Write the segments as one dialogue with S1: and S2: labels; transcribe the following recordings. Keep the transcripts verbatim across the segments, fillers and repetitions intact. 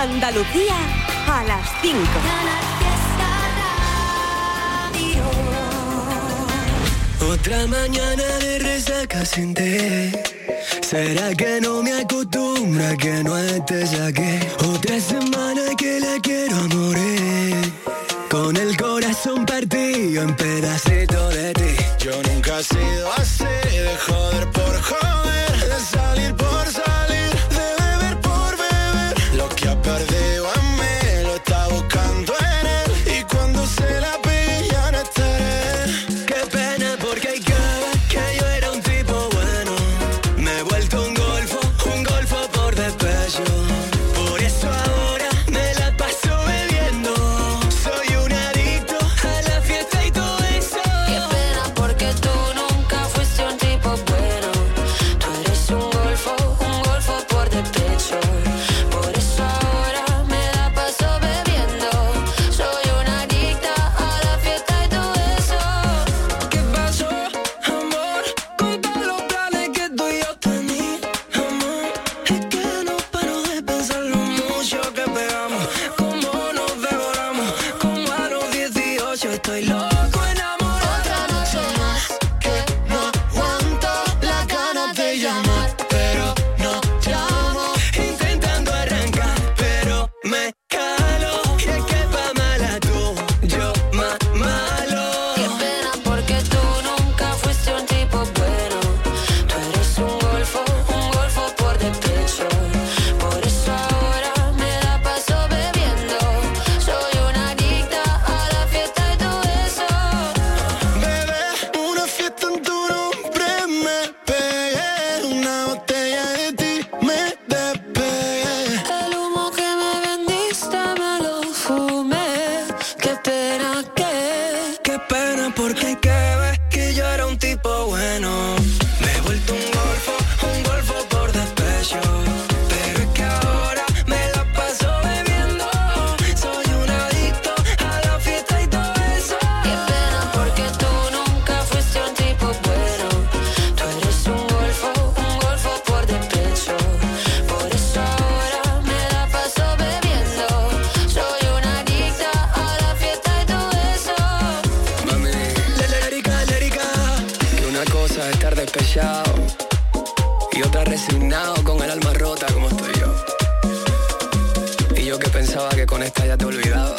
S1: Andalucía a las cinco.
S2: Otra mañana de resaca sin té. ¿Será que no me acostumbra que no estés aquí? Otra semana que la quiero a morir, con el corazón partido en pedacitos de ti. Yo nunca he sido así, de joder por joder, de salir por salir, de beber por beber. Lo que ha perdido en mí lo está buscando en él, y cuando se la pille ya no estaré. Qué pena porque hay que ver que yo era un tipo bueno, me he vuelto un golfo, un golfo por despecho. Por eso ahora me la paso bebiendo, soy un adicto a la fiesta y todo eso.
S3: Qué pena porque tú nunca fuiste un tipo bueno, tú eres un golfo, un golfo por despecho. Por eso ahora me la paso bebiendo, soy una adicta a la fiesta y todo eso.
S2: ¿Qué pasó, amor? Con todos los planes que tú y yo teníamos, es que no paro de pensar lo mucho que pegamos, cómo nos devoramos, como a los dieciocho estoy loco enamorado.
S3: Otra noche más que no aguanto las ganas de llamar, pero no llamo.
S2: Intentando arrancar, pero me calo. Y es que pa' mala tú, yo más malo.
S3: Qué pena porque tú nunca fuiste un tipo bueno, tú eres un golfo, un golfo por despecho. Por eso ahora me la paso bebiendo, soy una adicta a la fiesta y todo eso.
S2: Bebé, una fiesta en tu nombre me pegué, una botella de ti me despegué.
S3: El humo que me vendiste me lo fumé. Qué pena que
S2: Qué pena porque hay que ver que yo era un tipo bueno, me he vuelto un golfo, un golfo por despecho. Pero es que ahora me la paso bebiendo, soy un adicto a la fiesta y todo eso.
S3: Qué pena porque tú nunca fuiste un tipo bueno, tú eres un golfo, un golfo por despecho. Por eso ahora me la paso bebiendo, soy una adicta a la fiesta y todo eso.
S2: Mami, lérica, lérica, que una cosa es estar despechado y otra resignado con el alma rota como estoy yo. Y yo que pensaba que con esta ya te olvidaba.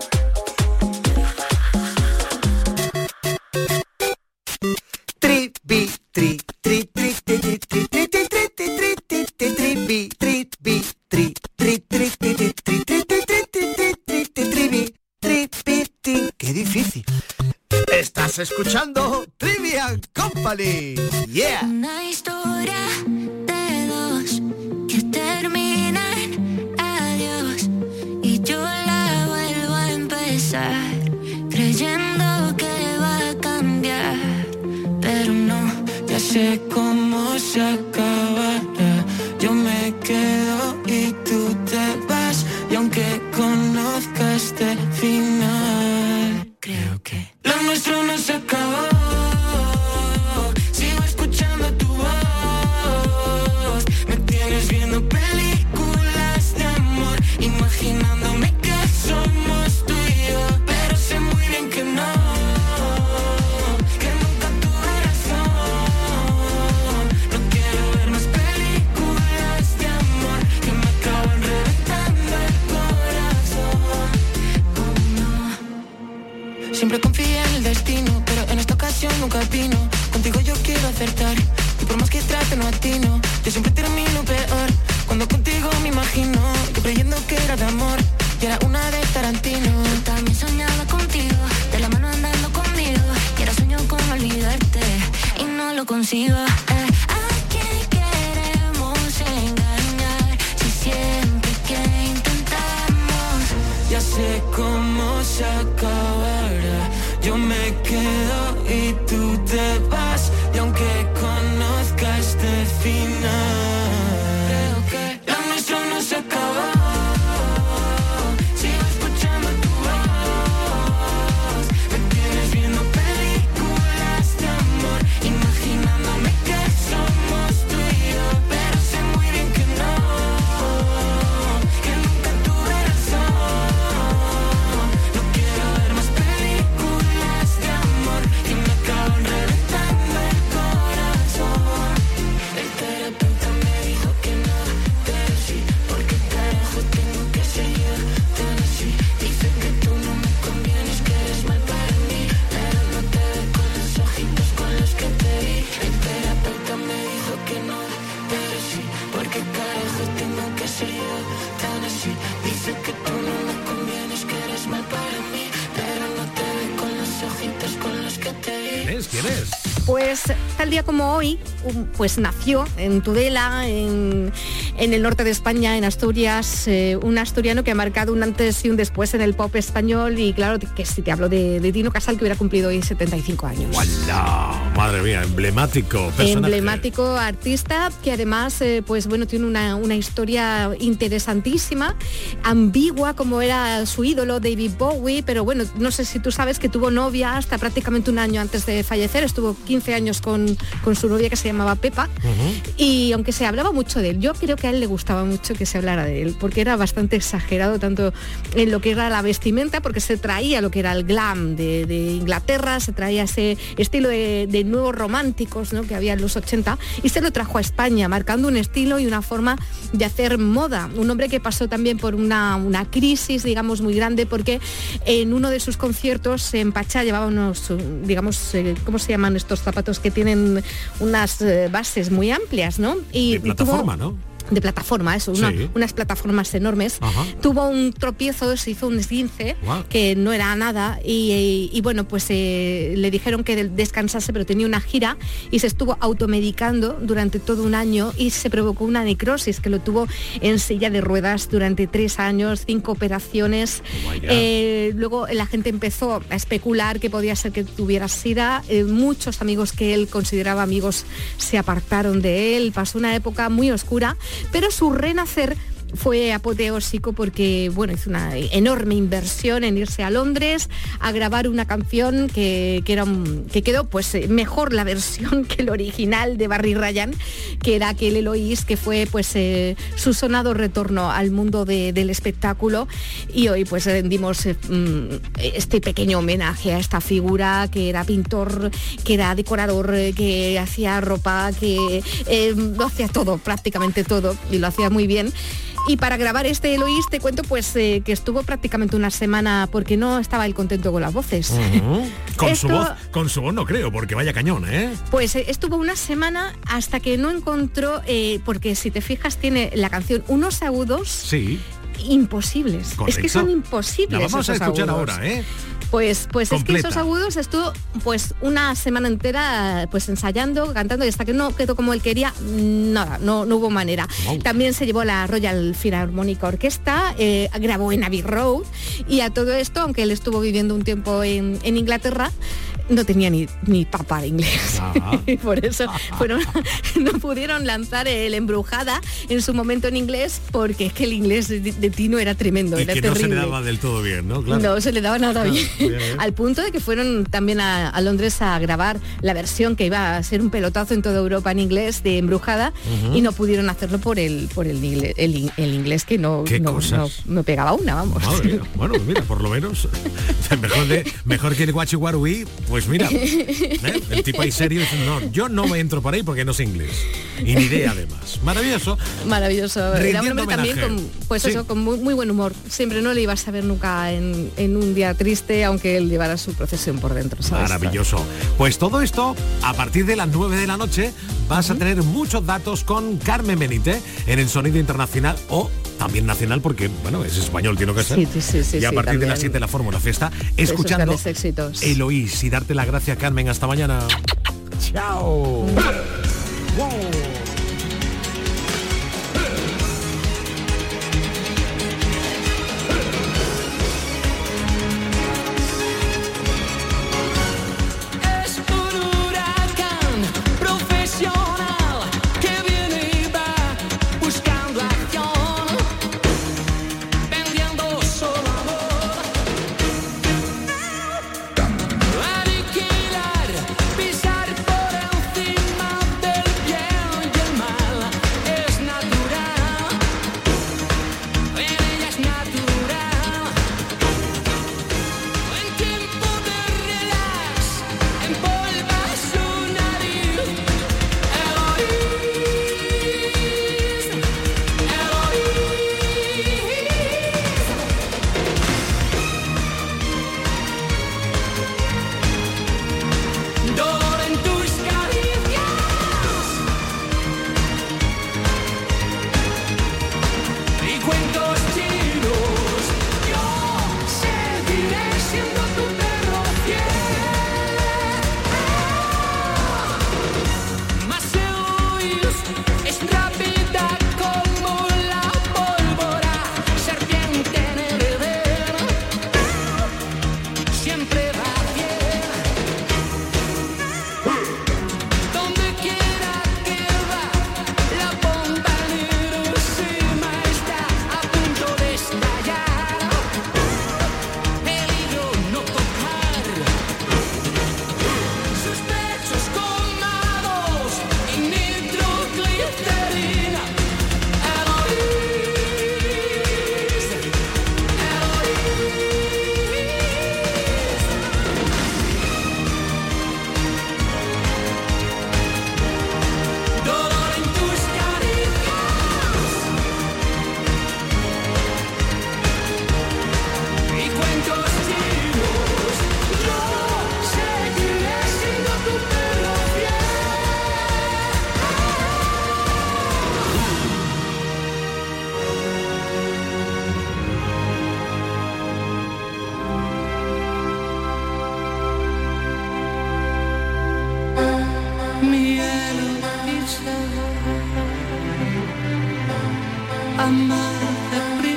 S2: Tri, bi, tri, tri, tri, tri, tri, tri, tri, tri, tri, tri, tri, tri, tri, bi, tri, bi, tri, tri, tri, tri, tri, tri, tri, tri, tri, tri, tri, tri, tri, bi, tri, bi, tri. Qué difícil.
S4: Estás escuchando Trivian Company. Yeah.
S3: Una historia de dos que terminan adiós y yo la vuelvo a empezar creyendo que va a cambiar, pero no, ya sé cómo se acabará. Yo me quedo y tú te vas, y aunque conozca este final, creo que lo nuestro no se acabó. Sigo escuchando tu voz, me tienes viendo películas de amor, imaginándome que somos tú y yo, pero sé muy bien que no, que nunca tuve razón. No quiero ver más películas de amor que me acaban reventando el corazón. Oh, no. Siempre confié en el destino, pero en esta ocasión nunca vino. Contigo yo quiero acertar, y por más que trate no atino. Yo siempre termino peor, cuando contigo me imagino yo creyendo que era de amor y era una de Tarantino. Yo también soñaba contigo, de la mano andando conmigo, y ahora sueño con olvidarte y no lo consigo. eh. ¿A quién queremos engañar si siempre que intentamos ya sé cómo se acabará? Yo me quedo y tú te vas, y aunque conozca este final, creo que lo nuestro no se acabó. Sigo escuchando tu voz, me tienes viendo películas de amor, imaginándome que somos tú y yo, pero sé muy bien que no, que nunca tuve
S5: ¿quién es?
S6: Pues tal día como hoy, pues nació en Tudela, en, en el norte de España, en Asturias, eh, un asturiano que ha marcado un antes y un después en el pop español. Y claro, que si te hablo de, de Tino Casal, que hubiera cumplido hoy setenta y cinco años.
S5: ¡Wala! Madre mía, emblemático personaje.
S6: Emblemático artista que además, eh, pues bueno, tiene una, una historia interesantísima, ambigua, como era su ídolo David Bowie, pero bueno, no sé si tú sabes que tuvo novia hasta prácticamente un año antes de fallecer. Estuvo quince años con, con su novia, que se llamaba Pepa, uh-huh. Y aunque se hablaba mucho de él, yo creo que a él le gustaba mucho que se hablara de él, porque era bastante exagerado, tanto en lo que era la vestimenta, porque se traía lo que era el glam de, de Inglaterra, se traía ese estilo de, de nuevos románticos, ¿no?, que había en los ochenta, y se lo trajo a España, marcando un estilo y una forma de hacer moda. Un hombre que pasó también por una, una crisis, digamos, muy grande, porque en uno de sus conciertos en Pachá llevaba unos, digamos, eh, ¿cómo se llaman estos zapatos que tienen unas eh, bases muy amplias, ¿no? Y,
S5: de plataforma,
S6: y tuvo,
S5: ¿no?
S6: De plataforma, eso, una,
S5: sí.
S6: unas plataformas enormes. Ajá. Tuvo un tropiezo, se hizo un esguince, wow. que no era nada, y, y, y bueno, pues eh, le dijeron que descansase, pero tenía una gira y se estuvo automedicando durante todo un año y se provocó una necrosis que lo tuvo en silla de ruedas durante tres años, cinco operaciones. Oh, eh, luego la gente empezó a especular que podía ser que tuviera SIDA. Eh, muchos amigos que él consideraba amigos se apartaron de él. Pasó una época muy oscura, pero su renacer fue apoteósico porque, bueno, hizo una enorme inversión en irse a Londres a grabar una canción que, que, era un, que quedó pues mejor la versión que el original de Barry Ryan, que era aquel Eloís, que fue pues eh, su sonado retorno al mundo de, del espectáculo. Y hoy pues rendimos eh, este pequeño homenaje a esta figura que era pintor, que era decorador, que hacía ropa, que eh, lo hacía todo, prácticamente todo, y lo hacía muy bien. Y para grabar este Eloís, te cuento pues eh, que estuvo prácticamente una semana porque no estaba él contento con las voces.
S5: Uh-huh. Con
S6: Esto,
S5: su voz, con su voz no creo, porque vaya cañón, ¿eh?
S6: Pues eh, estuvo una semana hasta que no encontró, eh, porque si te fijas tiene la canción unos agudos.
S5: Sí.
S6: Imposibles.
S5: Correcto.
S6: Es que son imposibles.
S5: La vamos a escuchar
S6: agudos.
S5: ahora, ¿eh?
S6: Pues, pues es que esos agudos estuvo pues una semana entera pues ensayando, cantando, y hasta que no quedó como él quería, nada, no, no hubo manera. Wow. También se llevó la Royal Philharmonic Orchestra, eh, grabó en Abbey Road, y a todo esto, aunque él estuvo viviendo un tiempo en, en Inglaterra, no tenía ni, ni papa de inglés. Y por eso fueron, no pudieron lanzar el Embrujada en su momento en inglés, porque es que el inglés de, de Tino era tremendo,
S5: y
S6: era
S5: que
S6: terrible.
S5: No se le daba del todo bien, ¿no? Claro.
S6: No se le daba nada
S5: claro,
S6: bien.
S5: bien, bien.
S6: Al punto de que fueron también a, a Londres a grabar la versión que iba a ser un pelotazo en toda Europa en inglés de Embrujada, uh-huh. y no pudieron hacerlo por el por el inglés, el, el inglés que no, no, no, no pegaba una, vamos.
S5: Madre, bueno, mira, por lo menos mejor, de, mejor que el Guachihuarui, pues mira. ¿Eh? El tipo ahí serio dice, no, yo no me entro por ahí porque no sé inglés. Y ni idea además. Maravilloso.
S6: Maravilloso. Era un hombre
S5: homenaje.
S6: también con, pues
S5: sí.
S6: eso, con muy, muy buen humor. Siempre no le ibas a ver nunca en, en un día triste, aunque él llevara su procesión por dentro, ¿sabes?
S5: Maravilloso. Pues todo esto, a partir de las nueve de la noche, vas uh-huh. a tener muchos datos con Carmen Benítez en el Sonido Internacional, o también nacional, porque, bueno, es español, tiene que ser.
S6: Sí, sí, sí, sí,
S5: y a
S6: sí,
S5: partir
S6: también.
S5: de las siete de la Fórmula Fiesta, escuchando Eloís, y darte las gracias, Carmen. Hasta mañana. Chao. Wow.
S3: Pisar por encima del bien.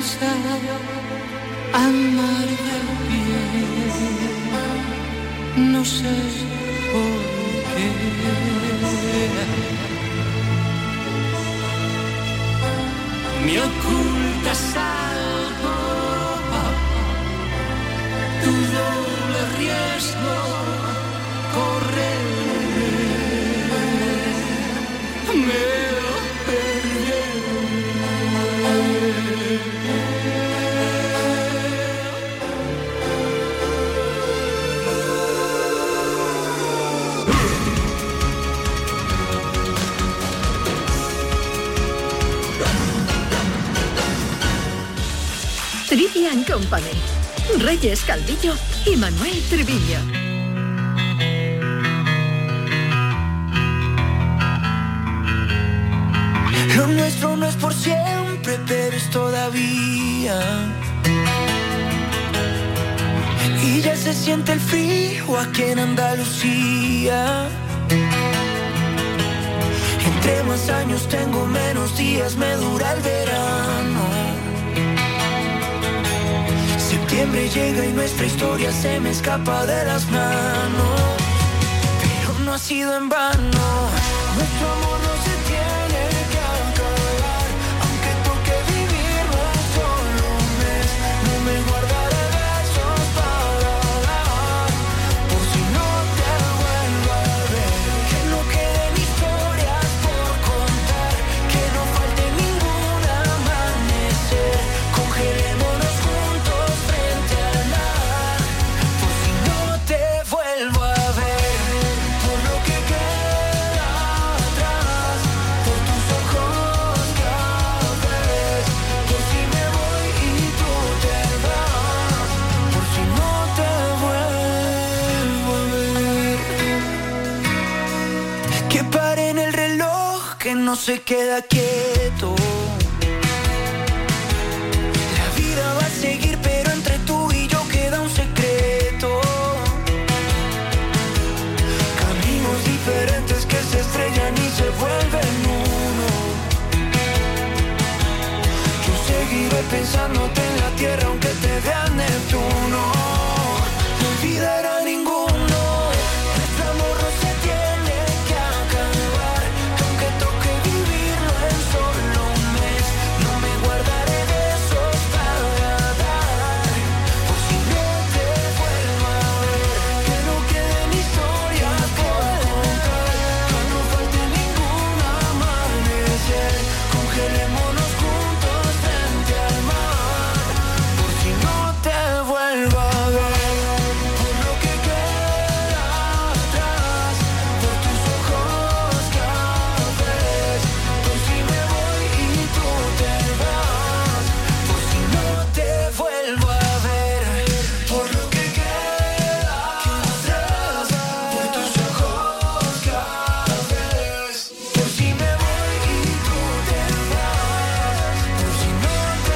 S3: brisa amarga el pie, no sé por qué. Me ocultas algo, tu doble riesgo, correr, me lo perdí.
S7: Trivian Company, Reyes Calvillo y Manuel Triviño.
S3: Lo nuestro no es por siempre, pero es todavía. Y ya se siente el frío aquí en Andalucía. Entre más años tengo, menos días me dura el verano. Septiembre llega y nuestra historia se me escapa de las manos. Pero no ha sido en vano. Nuestro amor no se tiene que acabar, aunque toque vivirlo en solo un mes. No me guardaré besos para dar, por si no te vuelvo a ver. Que no queden historias por contar, que no falte ningún amanecer. Congelémonos juntos frente al mar, por si no te vuelvo a ver. Por lo que queda atrás, por tus ojos cafés, por si me voy y tú te vas, por si no te vuelvo a ver. Que pare en el reloj, que no se queda quieto. La vida va a seguir, pero entre tú y yo queda un secreto. Caminos diferentes que se estrellan y se vuelven uno. Yo seguiré pensándote en la tierra aunque te vea Neptuno. No olvidará ninguno. Nuestro amor no se tiene que acabar, que aunque toque vivirlo en solo un mes, no me guardaré besos para dar, por si no te vuelvo a ver. Que no queden historias por contar, que no falte ningún amanecer. Congelémonos juntos frente al mar, por si no te vuelvo a ver. Por lo que queda atrás, por tus ojos cafés, por si me voy y tú te vas, por si no te vuelvo a ver. Por lo que queda atrás, por tus ojos cafés, por si me voy y tú te vas, por si no te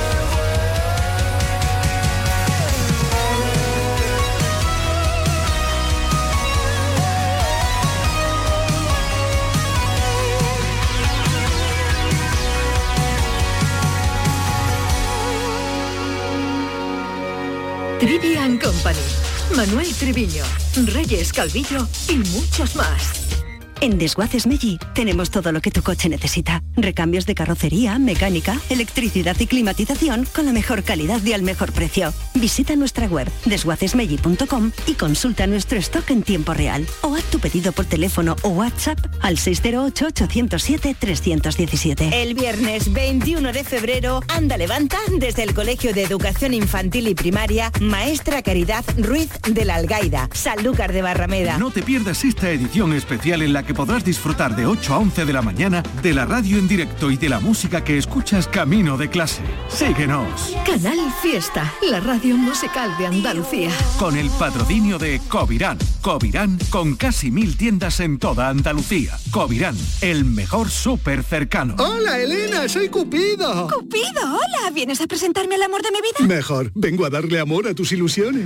S7: Trivian Company, Manuel Triviño, Reyes Calvillo y muchos más.
S1: En Desguaces Meggi tenemos todo lo que tu coche necesita. Recambios de carrocería, mecánica, electricidad y climatización con la mejor calidad y al mejor precio. Visita nuestra web desguaces meggi punto com y consulta nuestro stock en tiempo real. O haz tu pedido por teléfono o WhatsApp al seis cero ocho, ocho cero siete, tres uno siete.
S8: El viernes veintiuno de febrero, Anda Levanta, desde el Colegio de Educación Infantil y Primaria Maestra Caridad Ruiz de la Algaida, Sanlúcar de Barrameda.
S9: No te pierdas esta edición especial en la que podrás disfrutar de ocho a once de la mañana de la radio en directo y de la música que escuchas camino de clase. Síguenos.
S7: Canal Fiesta, la radio musical de Andalucía.
S9: Con el patrocinio de Covirán. Covirán con casi mil tiendas en toda Andalucía. Covirán, el mejor súper cercano.
S10: Hola, Elena, soy Cupido.
S11: Cupido, hola. ¿Vienes a presentarme al amor de mi vida?
S10: Mejor, vengo a darle amor a tus ilusiones.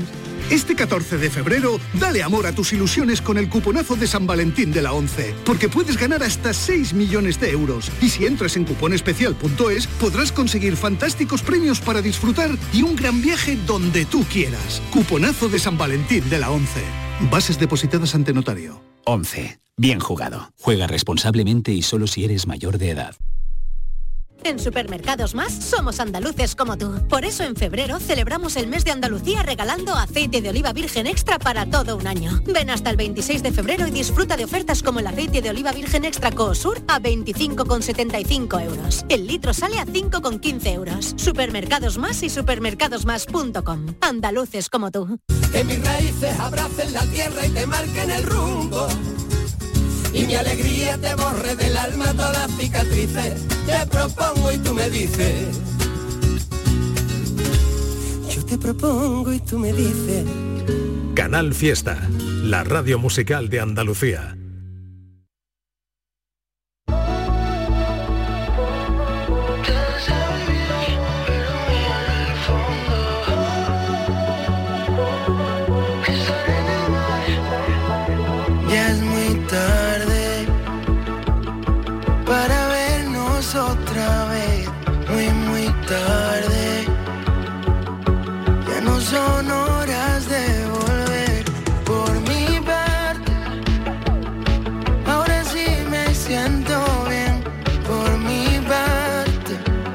S10: Este catorce de febrero, dale amor a tus ilusiones con el cuponazo de San Valentín de la ONCE, porque puedes ganar hasta seis millones de euros. Y si entras en cuponespecial punto es, podrás conseguir fantásticos premios para disfrutar y un gran viaje donde tú quieras. Cuponazo de San Valentín de la ONCE. Bases depositadas ante notario.
S11: ONCE. Bien jugado. Juega responsablemente y solo si eres mayor de edad.
S12: En Supermercados Más somos andaluces como tú. Por eso en febrero celebramos el mes de Andalucía regalando aceite de oliva virgen extra para todo un año. Ven hasta el veintiséis de febrero y disfruta de ofertas como el aceite de oliva virgen extra Coosur a veinticinco con setenta y cinco euros. El litro sale a cinco con quince euros. Supermercados Más y supermercados más punto com. Andaluces como tú.
S13: Que mis raíces abracen la tierra y te marquen el rumbo. Y mi alegría te borre del alma todas las cicatrices. Te propongo y tú me dices. Yo te propongo y tú me dices.
S5: Canal Fiesta, la radio musical de Andalucía.
S13: Ya es muy tarde para vernos otra vez, muy muy tarde. Ya no son horas de volver por mi parte. Ahora sí me siento bien por mi parte.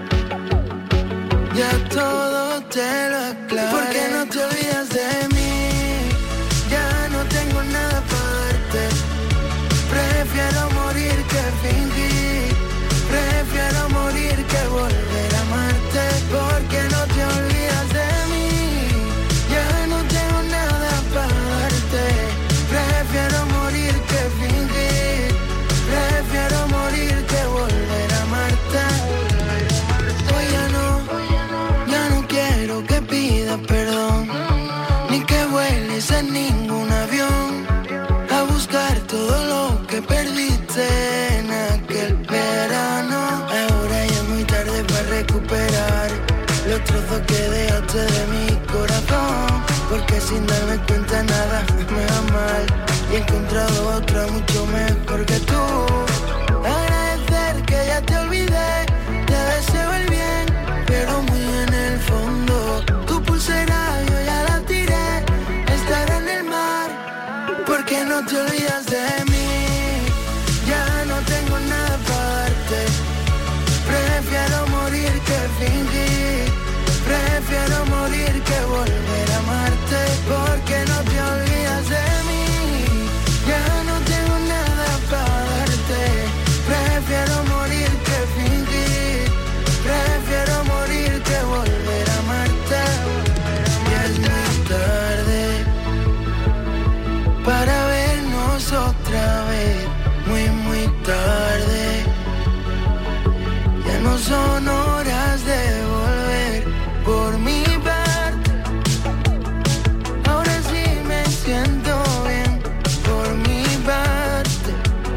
S13: Ya todo te lo aclaré. ¿Por qué no te olvidas de mí? Ya no tengo nada para darte. Prefiero morir que fingir. Prefiero morir que volver a amarte. Porque no te olvidas de mí. Ya no tengo nada para darte. Prefiero morir que fingir. Prefiero morir que volver a amarte. Hoy ya no, ya no quiero que pidas perdón, ni que vueles en ningún avión a buscar todo lo que perdiste en aquel verano. Ahora ya es muy tarde para recuperar los trozos que dejaste de mi corazón, porque sin darme cuenta nada me va mal y he encontrado otra mucho mejor que tú. Agradecer que ya te olvidé, te deseo el bien, pero muy en el fondo tu pulsera yo ya la tiré. Estará en el mar, porque no te olvidas de mí. Ya no tengo nada para darte. Prefiero morir que fingir. Prefiero morir que volver a amarte. Porque no te olvidas de mí. Ya no tengo nada para darte. Prefiero morir que fingir. Prefiero morir que volver a amarte. Ya es muy tarde para vernos otra vez, muy muy tarde. Ya no son horas de volver por mi parte. Ahora sí me siento bien por mi parte.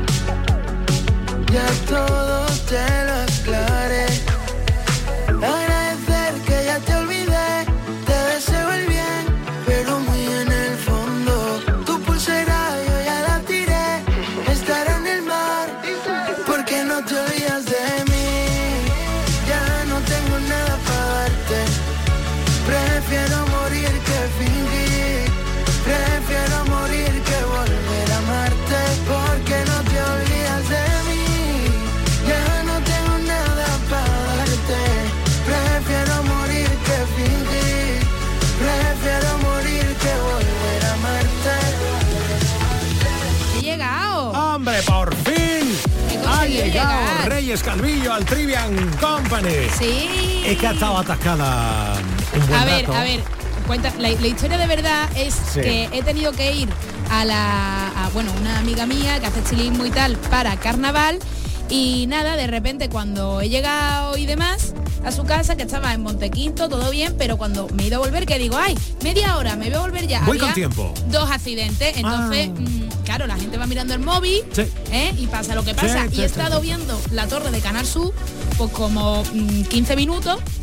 S13: Ya todo te lo aclaré. Agradecer que ya te olvidé, te deseo el bien, pero muy en el fondo tu pulsera yo ya la tiré. Estará en el mar, porque no te olvidas de mí. Ya no tengo nada para darte. Prefiero morir que fingir. Prefiero morir que volver a amarte. Porque no te olvidas de mí. Ya no tengo nada para darte. Prefiero morir que fingir. Prefiero morir que volver a amarte.
S6: He llegado.
S5: ¡Hombre, por fin! Ha llegado
S6: llegar.
S5: Reyes Calvillo al Trivian Company.
S6: Sí.
S5: Es que ha estado atascada un buen
S14: A ver,
S5: rato.
S14: a ver, cuenta, la, la historia de verdad es
S5: Sí.
S14: que he tenido que ir a la, a, bueno, una amiga mía que hace estilismo y tal para carnaval y nada, de repente cuando he llegado y demás a su casa, que estaba en Montequinto, todo bien, pero cuando me he ido a volver, que digo, ay, media hora, me voy a volver ya.
S5: Voy
S14: Había
S5: con tiempo.
S14: Dos accidentes, entonces,
S5: Ah.
S14: mmm, claro, la gente va mirando el móvil,
S5: Sí.
S14: ¿eh? Y pasa lo que pasa.
S5: Sí,
S14: y
S5: sí,
S14: he
S5: sí,
S14: estado
S5: sí.
S14: viendo la torre de Canal Sur, pues como mmm, quince minutos,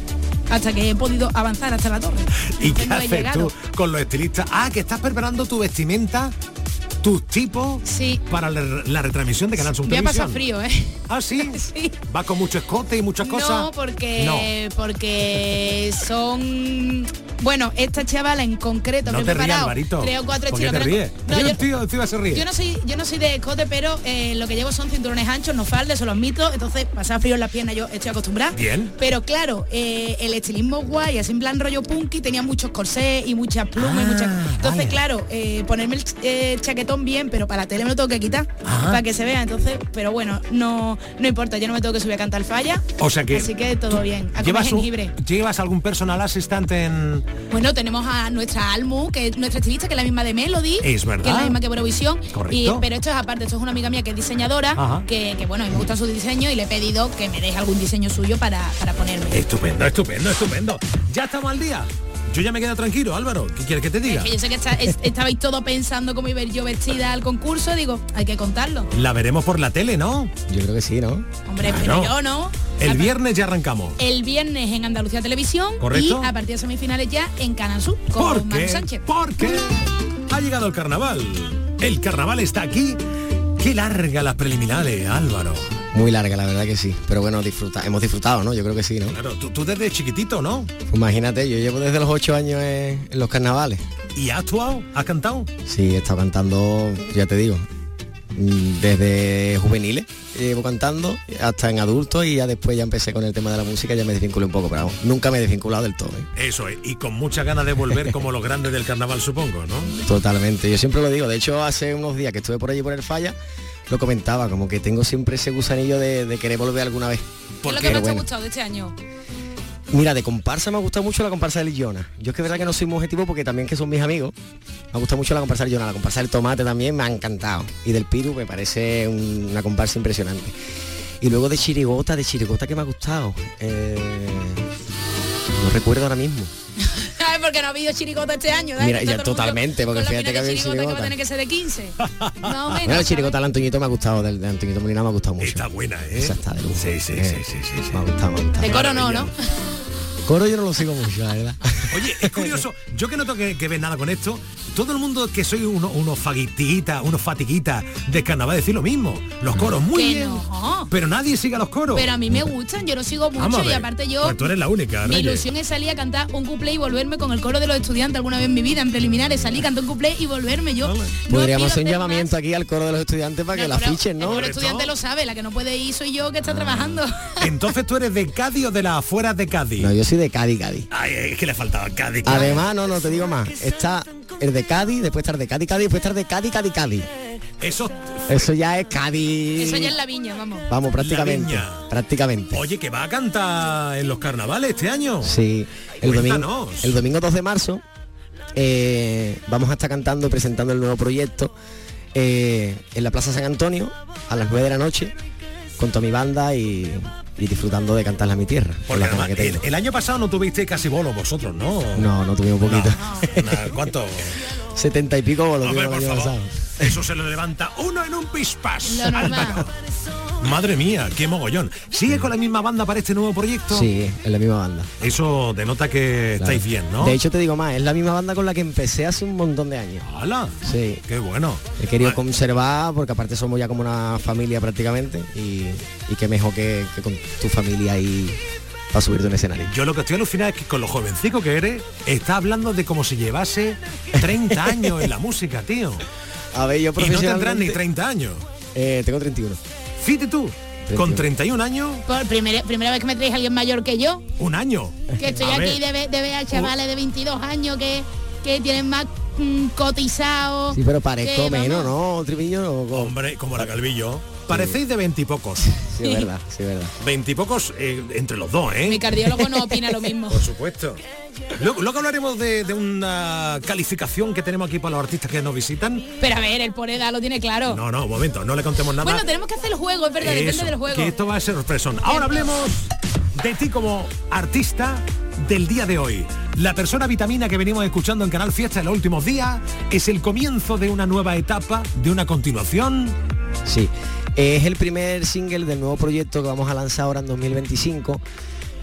S14: hasta que he podido avanzar hasta la torre.
S5: ¿Y qué
S14: No he
S5: haces
S14: llegado.
S5: tú con los estilistas? Ah, que estás preparando tu vestimenta, tus tipos,
S14: sí,
S5: para la, la retransmisión de Canal Sur
S14: Voy a
S5: Televisión.
S14: pasar frío, ¿eh?
S5: ¿Ah, sí?
S14: Sí.
S5: ¿Va con mucho escote y muchas cosas?
S14: No, porque
S5: No.
S14: porque son... Bueno, esta chavala en concreto
S5: No
S14: me he
S5: te rías,
S14: preparado
S5: Alvarito.
S14: tres o cuatro
S5: ¿Por qué
S14: estilos.
S5: te
S14: pero-
S5: ríes?
S14: No,
S5: Mira
S14: yo,
S5: el tío, encima se ríe.
S14: yo no soy yo no soy de escote, pero eh, lo que llevo son cinturones anchos, no faldes, son los mitos, entonces pasar frío en las piernas yo estoy acostumbrada.
S5: Bien.
S14: Pero claro, eh, el estilismo guay, así en plan rollo punky, tenía muchos corsés y muchas plumas y muchas. Entonces,
S5: vaya.
S14: claro, eh, ponerme el ch- eh, chaquetón bien, pero para la tele me lo tengo que quitar
S5: Ajá.
S14: para que se vea. Entonces, pero bueno, no, no importa, yo no me tengo que subir a cantar falla.
S5: O sea que
S14: Así que todo bien. A comer
S5: ¿Llevas, un-
S14: jengibre.
S5: ¿Llevas algún personal asistente en...?
S14: Bueno, tenemos a nuestra Almu, que es nuestra estilista, que es la misma de Melody.
S5: Es verdad.
S14: Que es la misma que Eurovisión.
S5: Correcto.
S14: Y, pero esto es aparte, esto es una amiga mía que es diseñadora,
S5: Ajá.
S14: que, que bueno, a mí me gusta su diseño y le he pedido que me deje algún diseño suyo para, para ponerme.
S5: Estupendo, estupendo, estupendo. Ya estamos al día. Yo ya me quedo tranquilo, Álvaro. ¿Qué quieres que te diga?
S14: Es que yo sé que está- es- estabais todos pensando cómo iba a ir yo vestida al concurso, digo, hay que contarlo.
S5: La veremos por la tele, ¿no?
S15: Yo creo que sí, ¿no?
S14: Hombre,
S5: Claro.
S14: pero yo no.
S5: El viernes ya arrancamos.
S14: El viernes en Andalucía Televisión.
S5: Correcto.
S14: Y a partir de semifinales ya en Canal Sur
S5: ¿Por
S14: con Manu
S5: qué?
S14: Sánchez.
S5: Porque ha llegado el carnaval. El carnaval está aquí. Qué larga las preliminares, Álvaro.
S15: Muy larga, la verdad que sí. Pero bueno, disfruta, hemos disfrutado, ¿no? Yo creo que sí, ¿no?
S5: Claro, tú, tú desde chiquitito, ¿no?
S15: Imagínate, yo llevo desde los ocho años en, en los carnavales.
S5: ¿Y has actuado? ¿Has cantado?
S15: Sí, he estado cantando, ya te digo, mm, desde juveniles llevo cantando hasta en adultos y ya después ya empecé con el tema de la música, ya me desvinculé un poco, pero vamos, nunca me he desvinculado del todo, ¿eh?
S5: Eso es. Y con muchas ganas de volver como los grandes del carnaval, supongo, ¿no?
S15: Totalmente, yo siempre lo digo, de hecho hace unos días que estuve por allí por el Falla, lo comentaba, como que tengo siempre ese gusanillo de, de querer volver alguna vez.
S14: ¿Qué es lo que
S15: Pero
S14: más te ha
S15: bueno.
S14: gustado de este año?
S15: Mira, de comparsa me ha gustado mucho la comparsa de Lillona. Yo es que es verdad que no soy muy objetivo porque también que son mis amigos. Me ha gustado mucho la comparsa de Lillona. La comparsa del Tomate también me ha encantado. Y del Piru me parece un- una comparsa impresionante. Y luego de Chirigota, de Chirigota que me ha gustado. Eh, no recuerdo ahora mismo.
S14: Ay, porque no ha habido chirigota este año.
S15: Mira,
S14: Está
S15: ya
S14: todo el mundo
S15: totalmente, porque
S14: con la
S15: fíjate
S14: pila
S15: que
S14: de
S15: había
S14: chirigota que va a
S15: chirigota.
S14: tener que ser de quince. Más o menos.
S15: Bueno, el Chirigota del Antoñito me ha gustado, del de Antoñito Molina me ha gustado mucho.
S5: Está buena, ¿eh?
S15: Esa está de lujo.
S5: Sí, sí,
S15: Eh,
S5: sí, sí, sí, sí.
S15: Me ha gustado, me ha gustado.
S14: De coro no, ¿no?
S15: Coro yo no lo sigo mucho, la verdad.
S5: Oye, es curioso, yo que no tengo que, que ver nada con esto, todo el mundo que soy uno- unos faguititas, unos fatiguitas de carnaval decir lo mismo. Los coros muy
S14: Que
S5: bien,
S14: no.
S5: pero nadie sigue a los coros.
S14: Pero a mí me gustan, yo no sigo
S5: Vamos a
S14: mucho y
S5: ver.
S14: aparte yo...
S5: Pues tú eres la única,
S14: Mi
S5: Reyes.
S14: ilusión es salir a cantar un cuplé y volverme con el coro de los estudiantes alguna vez en mi vida, en preliminares, salí, canté un cuplé y volverme yo. no
S15: Podríamos
S14: aspiro
S15: hacer un
S14: a
S15: llamamiento aquí al coro de los estudiantes para que la
S14: pero
S15: fichen, ¿no?
S14: El coro estudiante lo sabe, la que no puede ir soy yo que está trabajando.
S5: Entonces tú eres de Cádiz o de las afueras de Cádiz.
S15: No, yo soy de Cádiz, Cádiz.
S5: Ay, es que le faltaba Cádiz. Cádiz.
S15: Además, no, no te digo más. Está el de Cádiz, después estar de Cádiz, Cádiz, después estar de Cádiz, Cádiz, Cádiz.
S5: Eso.
S15: Eso ya es Cádiz.
S14: Eso ya es la viña, vamos.
S15: Vamos, prácticamente.
S5: viña.
S15: Prácticamente.
S5: Oye, que va a cantar en los carnavales este año.
S15: Sí. El domingo,
S5: Cuéntanos.
S15: el domingo dos de marzo eh, vamos a estar cantando y presentando el nuevo proyecto eh, en la Plaza San Antonio a las nueve de la noche con toda mi banda y, y disfrutando de cantarla a mi tierra. con
S5: Porque
S15: las ganas
S5: además,
S15: que
S5: el,
S15: tengo.
S5: el año pasado no tuvisteis casi bolos vosotros, ¿no?
S15: No, no tuvimos poquito.
S5: Nada, ¿cuánto?
S15: Setenta y pico bolos
S5: Hombre,
S15: tuvimos el
S5: por
S15: año
S5: favor.
S15: pasado.
S5: Eso se lo levanta uno en un pispas.
S14: Lo normal.
S5: Álvaro. Madre mía, qué mogollón. ¿Sigue con la misma banda para este nuevo proyecto?
S15: Sí, en la misma banda.
S5: Eso denota que
S15: Claro.
S5: estáis bien, ¿no?
S15: De hecho te digo más, es la misma banda con la que empecé hace un montón de años.
S5: ¡Hala!
S15: Sí.
S5: Qué bueno.
S15: He querido conservar porque aparte somos ya como una familia prácticamente y, y qué mejor que, que con tu familia ahí para subirte a un escenario.
S5: Yo lo que estoy alucinado es que con lo jovencico que eres, está hablando de como si llevase treinta años en la música, tío.
S15: A ver, yo
S5: Y no tendrás
S15: profesionalmente...
S5: ni treinta años.
S15: Eh, tengo treinta y uno.
S5: Fíjate tú, con treinta y un años,
S14: Por primera, primera vez que me traes a alguien mayor que yo,
S5: un año.
S14: que estoy
S5: A
S14: aquí
S5: ver,
S14: de, ve- de ver a chavales de veintidós años que, que tienen más mm, cotizados.
S15: Sí, pero parezco
S14: que,
S15: menos,
S14: vamos,
S15: ¿no? Triviño. No,
S5: Hombre, como la Calvillo. Parecéis de veintipocos.
S15: Sí, es verdad, sí, es verdad.
S5: Veintipocos eh, entre los dos, ¿eh?
S14: Mi cardiólogo no opina lo mismo.
S5: Por supuesto. Luego, luego hablaremos de, de una calificación que tenemos aquí para los artistas que nos visitan.
S14: Pero a ver, el por edad lo tiene claro.
S5: No, no, un momento, no le contemos nada.
S14: Bueno, tenemos que hacer el juego, es verdad,
S5: Eso,
S14: depende del juego.
S5: que esto va a ser sorpresón. Ahora hablemos de ti como artista del día de hoy. La persona vitamina que venimos escuchando en Canal Fiesta en los últimos días es el comienzo de una nueva etapa, de una continuación.
S15: Sí, es el primer single del nuevo proyecto que vamos a lanzar ahora en dos mil veinticinco.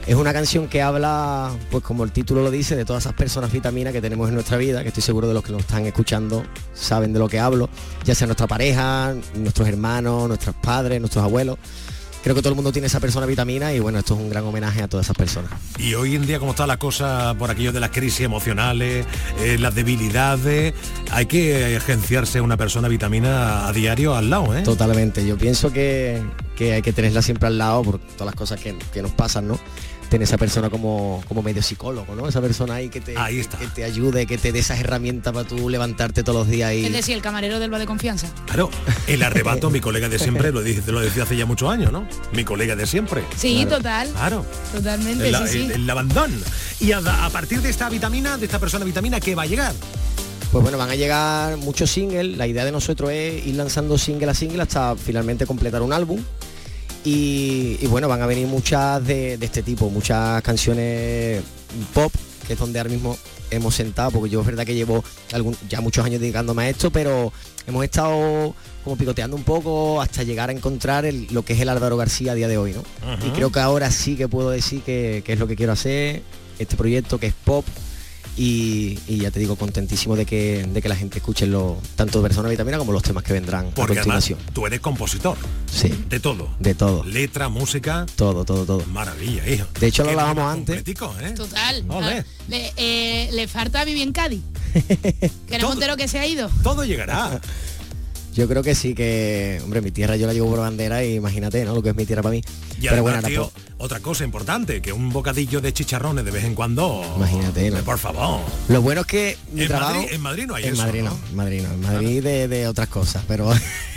S15: Es una canción que habla, pues como el título lo dice, de todas esas personas vitaminas que tenemos en nuestra vida, que estoy seguro de los que nos están escuchando saben de lo que hablo, ya sea nuestra pareja, nuestros hermanos, nuestros padres, nuestros abuelos. Creo que todo el mundo tiene esa persona vitamina y bueno, esto es un gran homenaje a todas esas personas.
S5: Y hoy en día, como está la cosa por aquello de las crisis emocionales, eh, las debilidades, hay que agenciarse una persona vitamina a diario al lado, ¿eh?
S15: Totalmente, yo pienso que, que hay que tenerla siempre al lado por todas las cosas que, que nos pasan, ¿no? Tener esa persona como, como medio psicólogo, ¿no? Esa persona ahí que te,
S5: ahí está.
S15: que te ayude, que te dé esas herramientas para tú levantarte todos los días. Y...
S14: Es decir, el camarero del bar de confianza.
S5: Claro, el arrebato, mi colega de siempre, lo, dice, lo decía hace ya muchos años, ¿no? Mi colega de siempre.
S14: Sí,
S5: claro.
S14: total.
S5: Claro.
S14: Totalmente,
S5: el,
S14: sí, sí.
S5: El, el lavandón. Y a, a partir de esta vitamina, de esta persona vitamina, ¿qué va a llegar?
S15: Pues bueno, van a llegar muchos singles. La idea de nosotros es ir lanzando single a single hasta finalmente completar un álbum. Y, y bueno, van a venir muchas de, de este tipo, muchas canciones pop, que es donde ahora mismo hemos sentado, porque yo es verdad que llevo algún, ya muchos años dedicándome a esto, pero hemos estado como picoteando un poco hasta llegar a encontrar el, lo que es el Álvaro García a día de hoy, ¿no? Uh-huh. Y creo que ahora sí que puedo decir que, que es lo que quiero hacer, este proyecto que es pop. Y, y ya te digo, contentísimo de que, de que la gente escuche lo, tanto Persona Vitamina como los temas que vendrán.
S5: Porque
S15: a continuación.
S5: Además, tú eres compositor.
S15: Sí.
S5: De todo.
S15: De todo.
S5: Letra, música.
S15: Todo, todo, todo.
S5: Maravilla, hijo.
S15: De hecho, lo hablábamos antes.
S5: ¿eh?
S14: Total. Ah, le, eh, le falta vivir en Cádiz. Que no Montero que se ha ido.
S5: Todo llegará.
S15: Yo creo que sí, que, hombre, mi tierra yo la llevo por bandera y imagínate, ¿no? Lo que es mi tierra para mí.
S5: Y
S15: Pero
S5: además,
S15: bueno,
S5: tío,
S15: por...
S5: otra cosa importante, que un bocadillo de chicharrones de vez en cuando.
S15: Imagínate, ¿no?
S5: Por favor.
S15: Lo bueno es que mi
S5: en
S15: trabajo...
S5: Madrid, en Madrid no hay
S15: en
S5: eso,
S15: Madrid no,
S5: ¿no?
S15: En Madrid no, en Madrid de, de otras cosas, pero...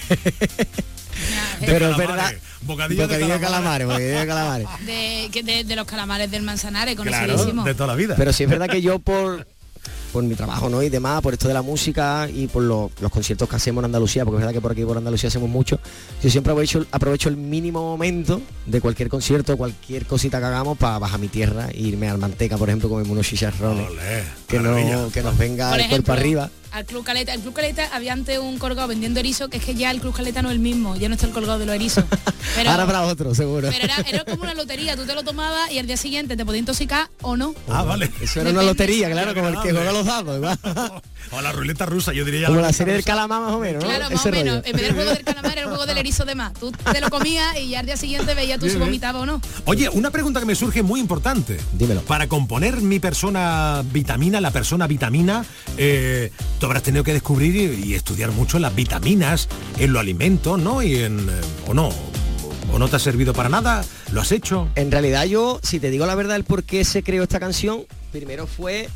S5: pero es verdad, bocadillo,
S15: bocadillo de calamares, bocadillo de calamares.
S14: De, de, de los calamares del Manzanares,
S5: conocidísimo. Claro, de toda la vida.
S15: Pero sí es verdad que yo por... por mi trabajo, ¿no? Y demás, por esto de la música y por lo, los conciertos que hacemos en Andalucía, porque es verdad que por aquí por Andalucía hacemos mucho. Yo siempre aprovecho, aprovecho el mínimo momento de cualquier concierto, cualquier cosita que hagamos para bajar mi tierra e irme al Manteca, por ejemplo, comerme unos chicharrones. Olé, que, no, que nos venga por el ejemplo, cuerpo arriba.
S14: Al Club Caleta, el Club Caleta había antes un colgado vendiendo erizo, que es que ya el Club Caleta no es el mismo, ya no está el colgado de los erizos. Pero,
S15: ahora para otro, seguro.
S14: Pero era, era como una lotería, tú te lo tomabas y al día siguiente te podías intoxicar o no.
S5: Ah, vale.
S15: Eso era Depende. Una lotería, claro, como el que juega los dados. ¿verdad?
S5: O la ruleta rusa, yo diría.
S15: Como la, la serie del calamar más o menos, ¿no?
S14: Claro, más
S15: Ese
S14: o menos.
S15: rollo.
S14: En vez del juego del calamar era el juego del erizo de más. Tú te lo comías y ya al día siguiente veías tú si vomitaba o no.
S5: Oye, una pregunta que me surge muy importante.
S15: Dímelo.
S5: Para componer mi persona vitamina, la persona vitamina, eh, tú habrás tenido que descubrir y, y estudiar mucho las vitaminas en los alimentos, ¿no? Y en eh, o no. ¿O no te ha servido para nada? ¿Lo has hecho?
S15: En realidad yo, si te digo la verdad, el por qué se creó esta canción, primero fue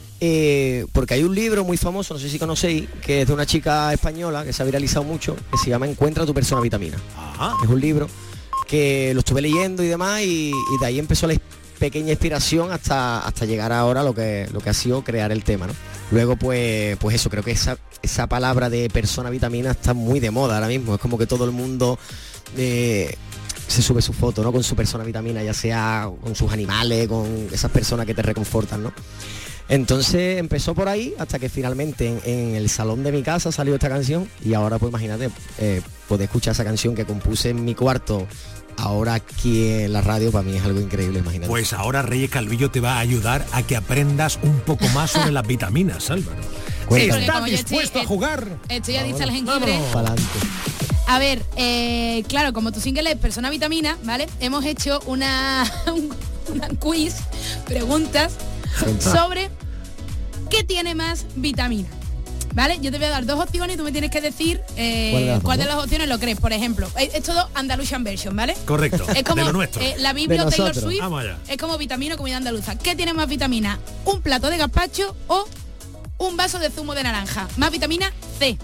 S15: eh, porque hay un libro muy famoso, no sé si conocéis, que es de una chica española que se ha viralizado mucho, que se llama Encuentra tu persona vitamina.
S5: Ajá.
S15: Es un libro que lo estuve leyendo y demás, y, y de ahí empezó la pequeña inspiración hasta, hasta llegar ahora a lo que, lo que ha sido crear el tema, ¿no? Luego, pues, pues eso, creo que esa, esa palabra de persona vitamina está muy de moda ahora mismo. Es como que todo el mundo eh, se sube su foto, ¿no? Con su persona vitamina, ya sea con sus animales, con esas personas que te reconfortan, ¿no? Entonces empezó por ahí hasta que finalmente en, en el salón de mi casa salió esta canción y ahora pues imagínate, eh, poder escuchar esa canción que compuse en mi cuarto ahora aquí en la radio, para mí es algo increíble, imagínate.
S5: Pues ahora Reyes Calvillo te va a ayudar a que aprendas un poco más sobre las vitaminas, Álvaro. ¿Estás dispuesto
S14: estoy,
S5: a jugar?
S14: Estoy adicta al jengibre.
S15: Adelante.
S14: A ver, eh, claro, como tu single es Persona Vitamina, ¿vale? Hemos hecho una, una quiz, preguntas sobre qué tiene más vitamina, ¿vale? Yo te voy a dar dos opciones y tú me tienes que decir eh, ¿Cuál, de cuál de las opciones lo crees. Por ejemplo, es todo Andalusian Version, ¿vale?
S5: Correcto,
S14: es como,
S5: de lo nuestro.
S14: Eh, la Biblia de Taylor Swift es como vitamina comida andaluza. ¿Qué tiene más vitamina? ¿Un plato de gazpacho o un vaso de zumo de naranja? Más vitamina C.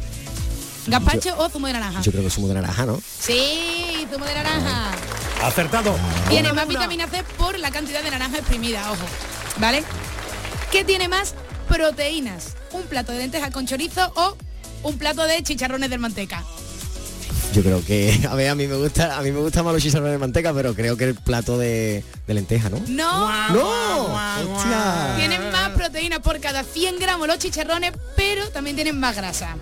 S14: ¿Gazpacho yo, o zumo de naranja?
S15: Yo creo que zumo de naranja, ¿no?
S14: Sí, zumo de naranja.
S5: Acertado.
S14: Tiene más vitamina C por la cantidad de naranja exprimida, ojo. ¿Vale? ¿Qué tiene más proteínas? ¿Un plato de lentejas con chorizo o un plato de chicharrones de manteca?
S15: Yo creo que, a ver, a mí me gusta, a mí me gustan más los chicharrones de manteca, pero creo que el plato de, de lenteja, ¿no?
S14: No,
S15: no, hostia.
S14: Tienen más proteínas por cada cien gramos los chicharrones, pero también tienen más grasa.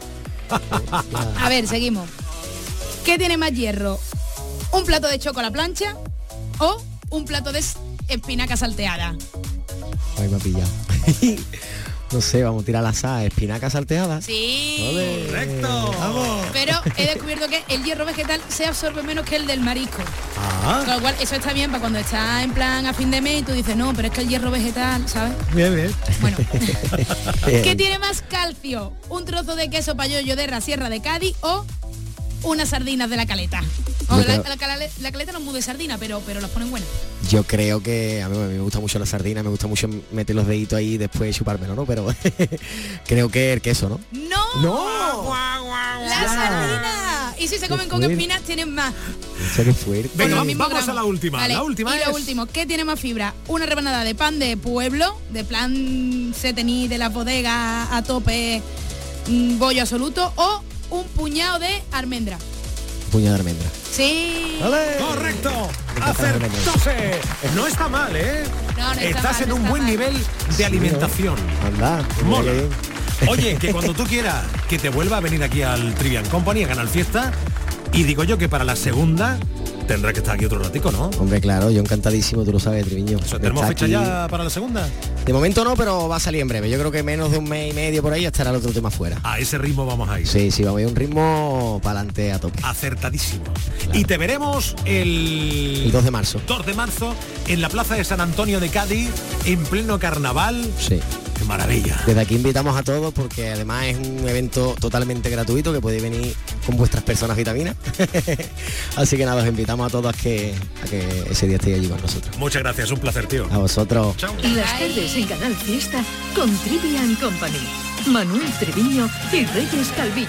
S14: A ver, seguimos. ¿Qué tiene más hierro? ¿Un plato de choco a la plancha o un plato de espinaca salteada?
S15: Ay, me ha pillado. No sé, vamos a tirar la sal, espinaca salteada.
S14: Sí.
S15: Ole.
S5: Correcto. Vamos.
S14: Pero he descubierto que el hierro vegetal se absorbe menos que el del marisco.
S5: Ah.
S14: Con lo cual, eso está bien para cuando estás en plan a fin de mes y tú dices, no, pero es que el hierro vegetal, ¿sabes?
S5: Bien, bien.
S14: Bueno. ¿Qué tiene más calcio? ¿Un trozo de queso payollo de la Sierra de Cádiz o unas sardinas de la Caleta? O la, la, la, la Caleta no es muy de sardina, pero, pero las ponen buenas.
S15: Yo creo que a mí, a mí me gusta mucho la sardina, me gusta mucho meter los deditos ahí y después chupármelo, ¿no? Pero creo que el queso, ¿no?
S14: ¡No!
S15: ¡No!
S14: ¡La sardina! Y si se comen con espinas tienen más.
S15: Eso que fuerte.
S5: Venga,
S14: Con el
S5: vamos,
S14: mismo
S5: vamos a
S14: gramo.
S5: la última.
S14: Vale,
S5: La última
S14: y
S5: es...
S14: lo último, ¿qué tiene más fibra? ¿Una rebanada de pan de pueblo, de plan se tení de la bodega a tope, mm, bollo absoluto, o un puñado de almendra?
S15: Puñado de almendra.
S14: Sí.
S5: Correcto. Acertóse. No está mal, ¿eh?
S14: No, no está
S5: Estás
S14: mal,
S5: en
S14: no
S5: un
S14: está
S5: buen
S14: mal.
S5: nivel de alimentación.
S15: Anda.
S5: Mola.
S15: bien.
S5: Oye, que cuando tú quieras que te vuelva a venir aquí al Trivian Company a Canal Fiesta, y digo yo que para la segunda tendrá que estar aquí otro ratico, ¿no?
S15: Hombre, claro, yo encantadísimo, tú lo sabes, Triviño.
S5: O sea, ¿tenemos
S15: Está
S5: fecha
S15: aquí.
S5: ya para la segunda?
S15: De momento no, pero va a salir en breve. Yo creo que menos de un mes y medio por ahí ya estará el otro tema fuera.
S5: A ese ritmo vamos a ir.
S15: Sí, sí, vamos a ir a un ritmo para adelante a tope.
S5: Acertadísimo. Claro. Y te veremos el...
S15: El dos de marzo.
S5: dos de marzo en la Plaza de San Antonio de Cádiz, en pleno carnaval.
S15: Sí.
S5: ¡Qué maravilla!
S15: Desde aquí invitamos a todos porque además es un evento totalmente gratuito que podéis venir con vuestras personas vitaminas. Así que nada, os invitamos a todos a que, a que ese día estéis allí con nosotros.
S5: Muchas gracias, un placer, tío.
S15: A vosotros.
S5: Chao.
S7: Las tardes en Canal Fiesta con Trivian Company. Manuel Treviño y Reyes Calvillo.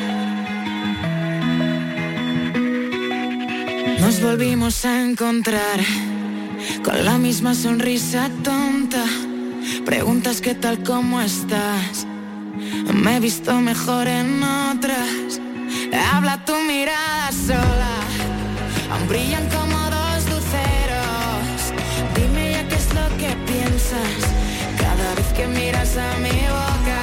S3: Nos volvimos a encontrar con la misma sonrisa tonta. Preguntas qué tal, cómo estás. Me he visto mejor en otras. Habla tu mirada sola. Aún brillan como dos luceros. Dime ya qué es lo que piensas cada vez que miras a mi boca.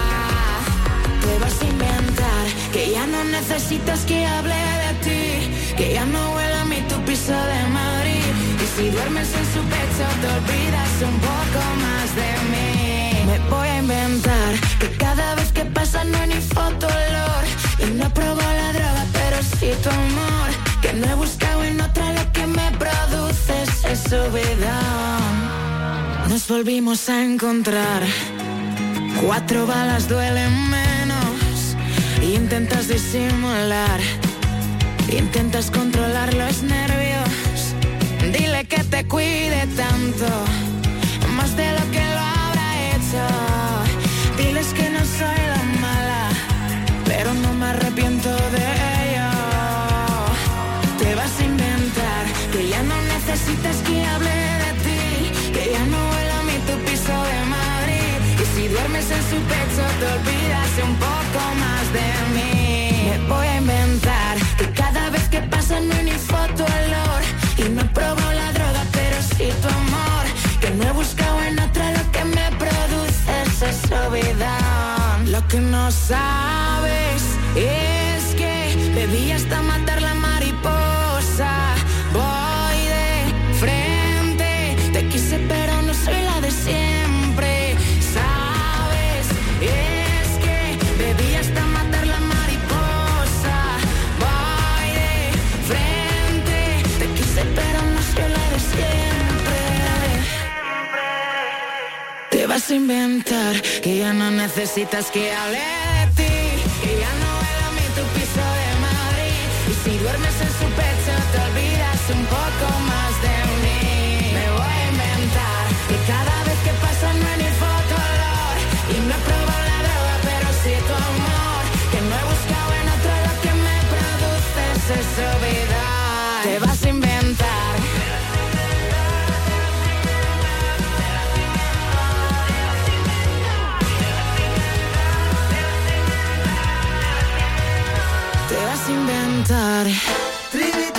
S3: Te vas a inventar que ya no necesitas que hable de ti, que ya no huele a mí tu piso de Madrid. Y si duermes en su pecho te olvidas un poco más de mí. Me voy a inventar que cada vez que pasa no hay ni fotolor. Y no probo la droga pero sí tu amor. Que no he buscado en otra lo que me produce ese subidón. Nos volvimos a encontrar. Cuatro balas duelen menos. Intentas disimular. Intentas controlar los nervios. Dile que te cuide tanto, más de lo que lo habrá hecho. Diles que no soy la mala, pero no me arrepiento de ello. Te vas a inventar que ya no necesitas que hable de ti, que ya no huele a mí tu piso de Madrid. Y si duermes en su pecho te olvidas un poco más de mí. Me voy a inventar que cada vez que pasa no hay ni fotolor. Y no probo la droga pero sí tu amor. Que no he buscado en otra lo que me produce ese subidón. Lo que no sabes es que bebí hasta matar la mariposa. Voy de frente, te quise pero no soy la de siempre. Sabes, es que bebí hasta matar la mariposa. Voy de frente, te quise pero no soy la de siempre. Te vas a inventar que ya no necesitas que hable de ti, que ya no huele a mí tu piso de Madrid. Y si duermes en su pecho te olvidas un poco más de mí. Me voy a inventar que cada vez que pasa no hay ni fotolor. Y no he probado la droga pero sí tu amor. Que no he buscado en otro lo que me produce ese subidón. Te vas a inventar. Te vas a inventar.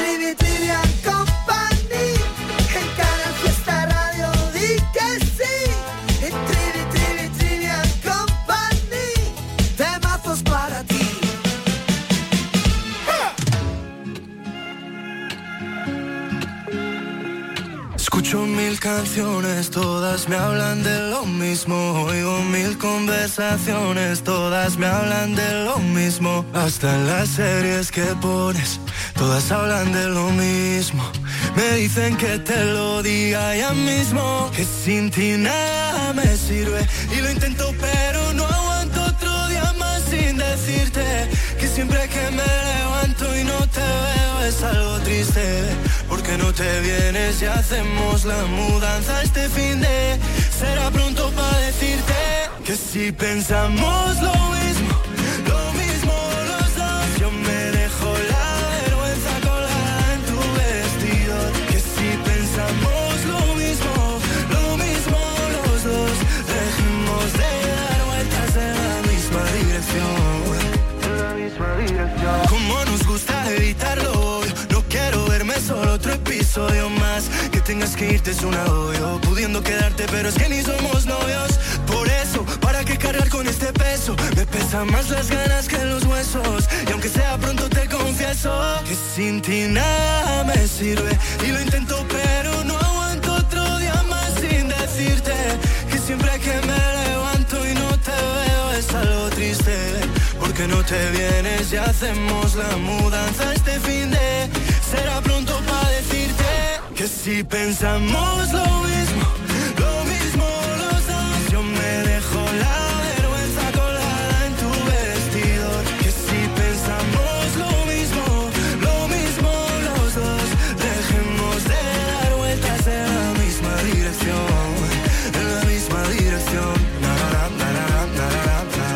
S2: canciones, todas me hablan de lo mismo. Oigo mil conversaciones, todas me hablan de lo mismo. Hasta en las series que pones, todas hablan de lo mismo. Me dicen que te lo diga ya mismo, que sin ti nada me sirve. Y lo intento pero no aguanto otro día más sin decirte que siempre que me levanto y no te veo es algo triste. Porque no te vienes y hacemos la mudanza este fin de. Será pronto para decirte que si pensamos lo mismo, lo mismo los dos. Yo me dejo la vergüenza colgada en tu vestido. Que si pensamos lo mismo, lo mismo los dos. Dejemos de dar vueltas en la misma dirección, en la misma dirección. Como nos gusta evitarlo, no quiero verme solo otro episodio más. Que tengas que irte es un agobio, pudiendo quedarte pero es que ni somos novios. Por eso, ¿para qué cargar con este peso? Me pesan más las ganas que los huesos. Y aunque sea pronto te confieso que sin ti nada me sirve. Y lo intento pero no aguanto otro día más sin decirte que siempre que me levanto y no te veo es algo triste. Porque no te vienes y hacemos la mudanza este fin de. Será pronto para decirte que si pensamos lo mismo, lo mismo los dos. Yo me dejo la vergüenza colgada en tu vestido. Que si pensamos lo mismo, lo mismo los dos. Dejemos de dar vueltas en la misma dirección, en la misma dirección. Na, na, na, na, na, na, na.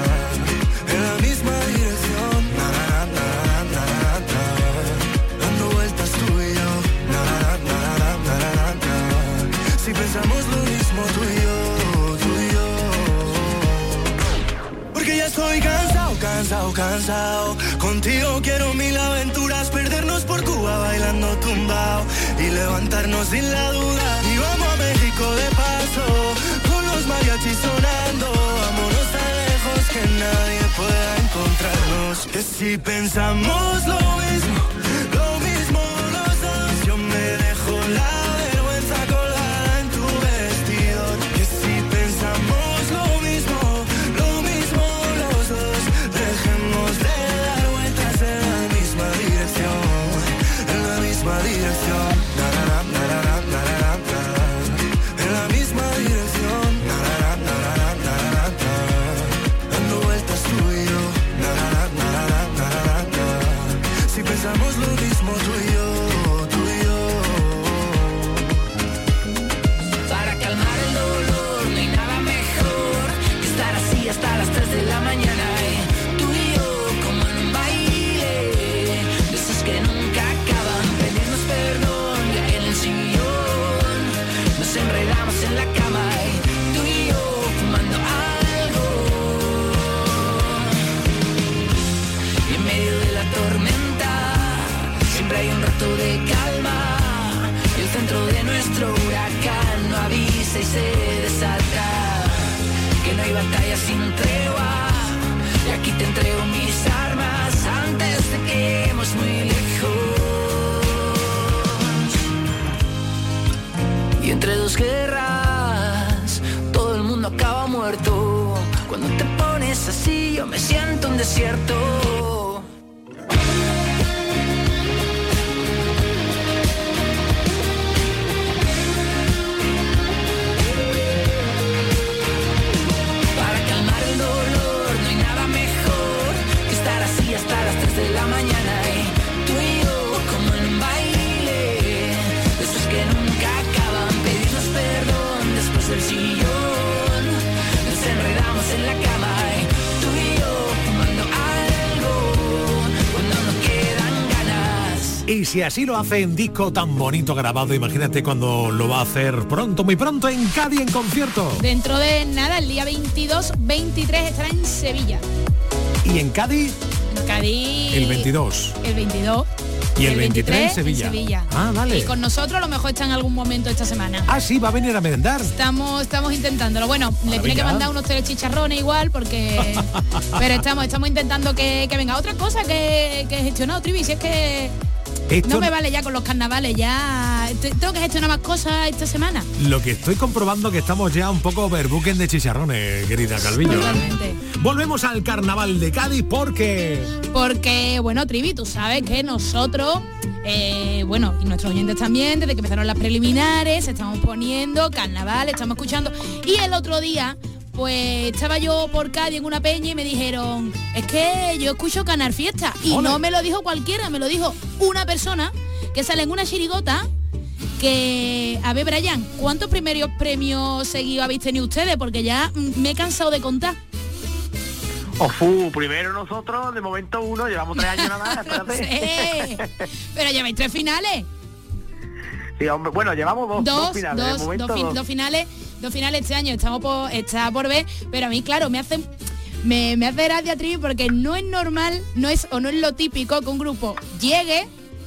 S2: En la misma dirección. Na, na, na, na, na, na. Dando vueltas tú y yo. Na, na, na, na, na, na, na. Si pensamos lo mismo tú y yo, tú y yo. Porque ya estoy cansado, cansado, cansado. Contigo quiero mil aventuras, perdernos por Cuba bailando tumbao y levantarnos sin la duda. Y vamos a México de paso, con los mariachis sonando. Vámonos tan lejos que nadie pueda encontrarnos. Que si pensamos lo mismo, lo mismo los dos. Yo me dejo la vergüenza colgada en tu vestido. Que si pensamos lo mismo, lo mismo los dos. Dejemos de dar vueltas en la misma dirección, en la misma dirección. Na, na, na, na, na, na, na, na. En la misma dirección. Na, na, na, na, na, na, na. Dando vueltas tú y yo. Na, na, na, na, na, na, na. Si pensamos lo mismo tú y yo, tú y yo.
S3: Para calmar el dolor no hay nada mejor que estar así hasta las tres de la mañana, eh. Tú y yo como en un baile de esos que nunca acaban. Pedirnos perdón ya en el sillón, nos enredamos en la cama, eh. Tú y yo fumando algo y en medio de la tormenta siempre hay un rato de calma. Y el centro de nuestro huracán no avisa y se desata. Que no hay batalla sin tregua. Y aquí te entrego mis armas antes de que lleguemos muy lejos. Y entre dos guerras todo el mundo acaba muerto. Cuando te pones así yo me siento un desierto. Para calmar el dolor no hay nada mejor que estar así hasta las tres de la mañana, eh. Tú y yo como en un baile de esos que nunca acaban. Pedirnos perdón después del sillón, nos enredamos en la cama, eh. Tú y yo fumando algo cuando no quedan ganas.
S5: Y si así lo hace en disco tan bonito grabado, imagínate cuando lo va a hacer pronto, muy pronto en Cádiz en concierto.
S14: Dentro de nada, el día veintidós, veintitrés estará en Sevilla.
S5: Y en Cádiz,
S14: En Cádiz.
S5: el veintidós.
S14: El veintidós.
S5: Y el veintitrés en
S14: en
S5: Sevilla.
S14: Sevilla.
S5: Ah, vale.
S14: Y con nosotros a lo mejor está en algún momento esta semana.
S5: Ah, sí, va a venir a merendar.
S14: Estamos, estamos intentándolo. Bueno, le
S5: Maravilla.
S14: tiene que mandar unos tres chicharrones igual porque. Pero estamos, estamos intentando que, que venga. Otra cosa que, que he gestionado, Trivi, si es que
S5: Esto
S14: no me vale ya con los carnavales, ya tengo que gestionar más cosas esta semana.
S5: Lo que estoy comprobando que estamos ya un poco overbooking de chicharrones, querida Calviño.
S14: Totalmente.
S5: Volvemos al carnaval de Cádiz porque...
S14: Porque, bueno, Trivi, tú sabes que nosotros... Eh, bueno, y nuestros oyentes también, desde que empezaron las preliminares, estamos poniendo carnaval, estamos escuchando. Y el otro día, pues estaba yo por Cádiz en una peña y me dijeron, es que yo escucho Canal Fiesta. Y
S5: ¡Ole!
S14: No me lo dijo cualquiera, me lo dijo una persona que sale en una chirigota que... A ver, Brian, ¿cuántos primeros premios seguidos habéis tenido ustedes? Porque ya mm, me he cansado de contar.
S16: Ofu, primero nosotros, de momento uno, llevamos tres años nada más, espérate.
S14: Sí, pero lleváis tres finales.
S16: Sí, hombre, bueno, llevamos dos, dos,
S14: Dos,
S16: finales,
S14: dos,
S16: de momento
S14: dos, fin-
S16: dos.
S14: dos finales, dos finales este año, estamos por, está por ver, pero a mí, claro, me hace me, me hace gracia, Trivi, porque no es normal, no es o no es lo típico que un grupo llegue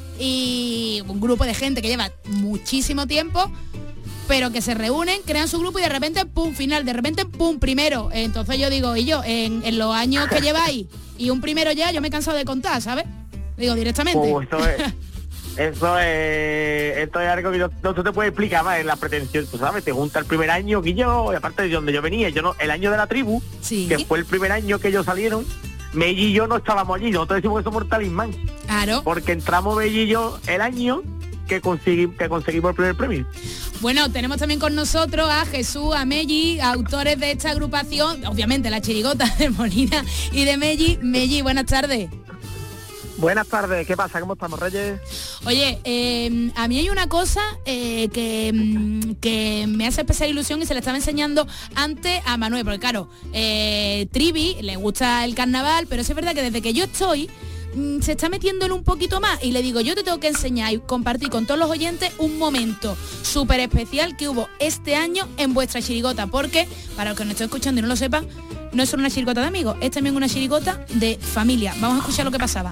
S14: y un grupo de gente que lleva muchísimo tiempo, pero que se reúnen, crean su grupo y de repente, pum, final, de repente, pum, primero. Entonces yo digo, y yo, en, en los años que lleváis y un primero ya, yo me he cansado de contar, ¿sabes? Digo, directamente.
S16: Oh, esto es, eso es, esto es algo que yo, no, tú te puedes explicar más en la pretensión, tú sabes, te junta el primer año que yo, y aparte de donde yo venía, yo no, el año de la tribu,
S14: sí,
S16: que fue el primer año que ellos salieron, Melli y yo no estábamos allí, nosotros decimos que somos talismán.
S14: Claro.
S16: Porque entramos Melli y yo el año que, consegui, que conseguimos el primer premio.
S14: Bueno, tenemos también con nosotros a Jesús, a Melli, autores de esta agrupación, obviamente la chirigota de Molina y de Melli. Melli, buenas tardes.
S16: Buenas tardes, ¿qué pasa? ¿Cómo estamos, Reyes?
S14: Oye, eh, a mí hay una cosa eh, que, mm, que me hace especial ilusión y se le estaba enseñando antes a Manuel, porque claro, eh, Trivi le gusta el carnaval, pero sí es verdad que desde que yo estoy, mm, se está metiendo en un poquito más y le digo, yo te tengo que enseñar y compartir con todos los oyentes un momento súper especial que hubo este año en vuestra chirigota, porque, para los que nos estén escuchando y no lo sepan, no es solo una chirigota de amigos, es también una chirigota de familia. Vamos a escuchar lo que pasaba.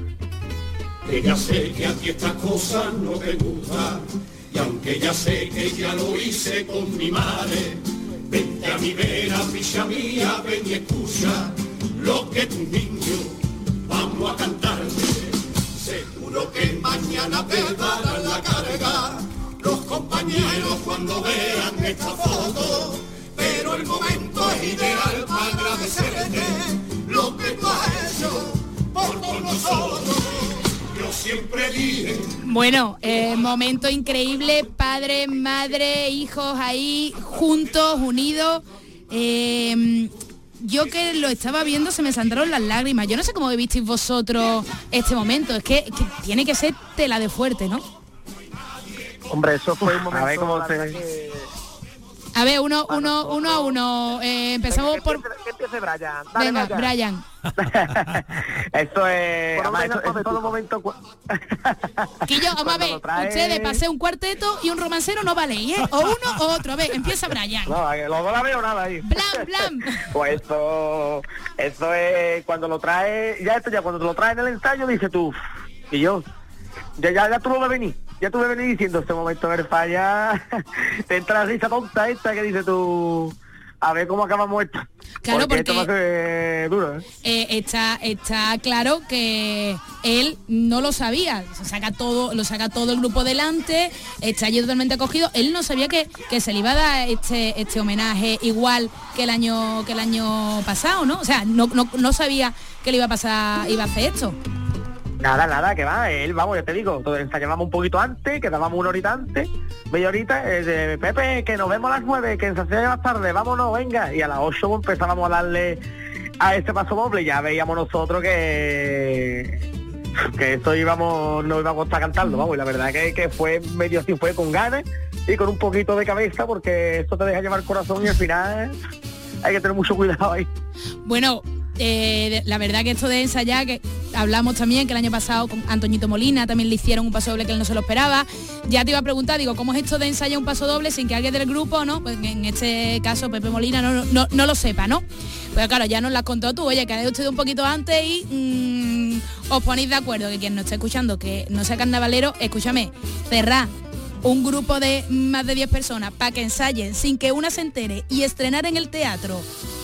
S17: Que ya sé que a ti estas cosas no te gustan, y aunque ya sé que ya lo hice con mi madre, vente a mi vera, ficha mía, ven y escucha lo que tus niños vamos a cantarte. Seguro que mañana te darán la carga los compañeros cuando vean esta foto, pero el momento es ideal para agradecerte lo que tú has hecho por todos nosotros. Yo siempre dije...
S14: Bueno, eh, momento increíble, padre, madre, hijos ahí, juntos, unidos. Eh, yo que lo estaba viendo se me saltaron las lágrimas. Yo no sé cómo visteis vosotros este momento. Es que, que tiene que ser tela de fuerte, ¿no?
S16: Hombre, eso fue un momento...
S14: A ver cómo se...
S16: que...
S14: A ver, uno, uno, uno a uno. Eh, empezamos por...
S16: Que empiece Brian. Dale,
S14: Venga, Brian.
S16: Esto es... Además, eso, eso es todo momento... cu-
S14: Quillo, vamos a ver,
S16: trae-
S14: ustedes pasé un cuarteto y un romancero no vale, ¿eh? O uno o otro. A ver, empieza Brian.
S16: No, que los dos la veo nada ahí.
S14: Blam, blam.
S16: Pues eso... Eso es... Cuando lo trae... Ya esto ya, cuando te lo trae en el ensayo, dice tú... Y yo... Ya, ya, ya tú lo ves venir. Ya tú me venís diciendo este momento que falla. Te entra la risa tonta esta que dice tú... A ver cómo acabamos esto.
S14: Claro,
S16: porque, esto va a
S14: porque-
S16: ser duro, ¿eh?
S14: Eh, está, está claro que él no lo sabía, se saca todo, lo saca todo el grupo delante, está allí totalmente acogido, él no sabía que, que se le iba a dar este, este homenaje igual que el año que el año pasado, ¿no? O sea, no, no, no sabía que le iba a pasar, iba a hacer esto.
S16: Nada, nada, que va, él, vamos, ya te digo, entonces ensayábamos un poquito antes, quedábamos una horita antes, media horita, eh, de Pepe, que nos vemos a las nueve, que ensayamos más tarde, vámonos, venga, y a las ocho empezábamos a darle a este paso doble, y ya veíamos nosotros que que esto íbamos, no íbamos a estar cantando, vamos, y la verdad que, que fue medio así, fue con ganas y con un poquito de cabeza, porque esto te deja llevar el corazón y al final hay que tener mucho cuidado ahí.
S14: Bueno, eh, la verdad que esto de ensayar, que hablamos también que el año pasado con Antoñito Molina también le hicieron un paso doble que él no se lo esperaba. Ya te iba a preguntar, digo, ¿cómo es esto de ensayar un paso doble sin que alguien del grupo, no? Pues en este caso Pepe Molina no, no, no lo sepa, ¿no? Pues claro, ya nos las contó tú, oye, quedé usted un poquito antes y mmm, os ponéis de acuerdo que quien nos esté escuchando, que no sea carnavalero, escúchame, cerrá un grupo de más de diez personas para que ensayen sin que una se entere y estrenar en el teatro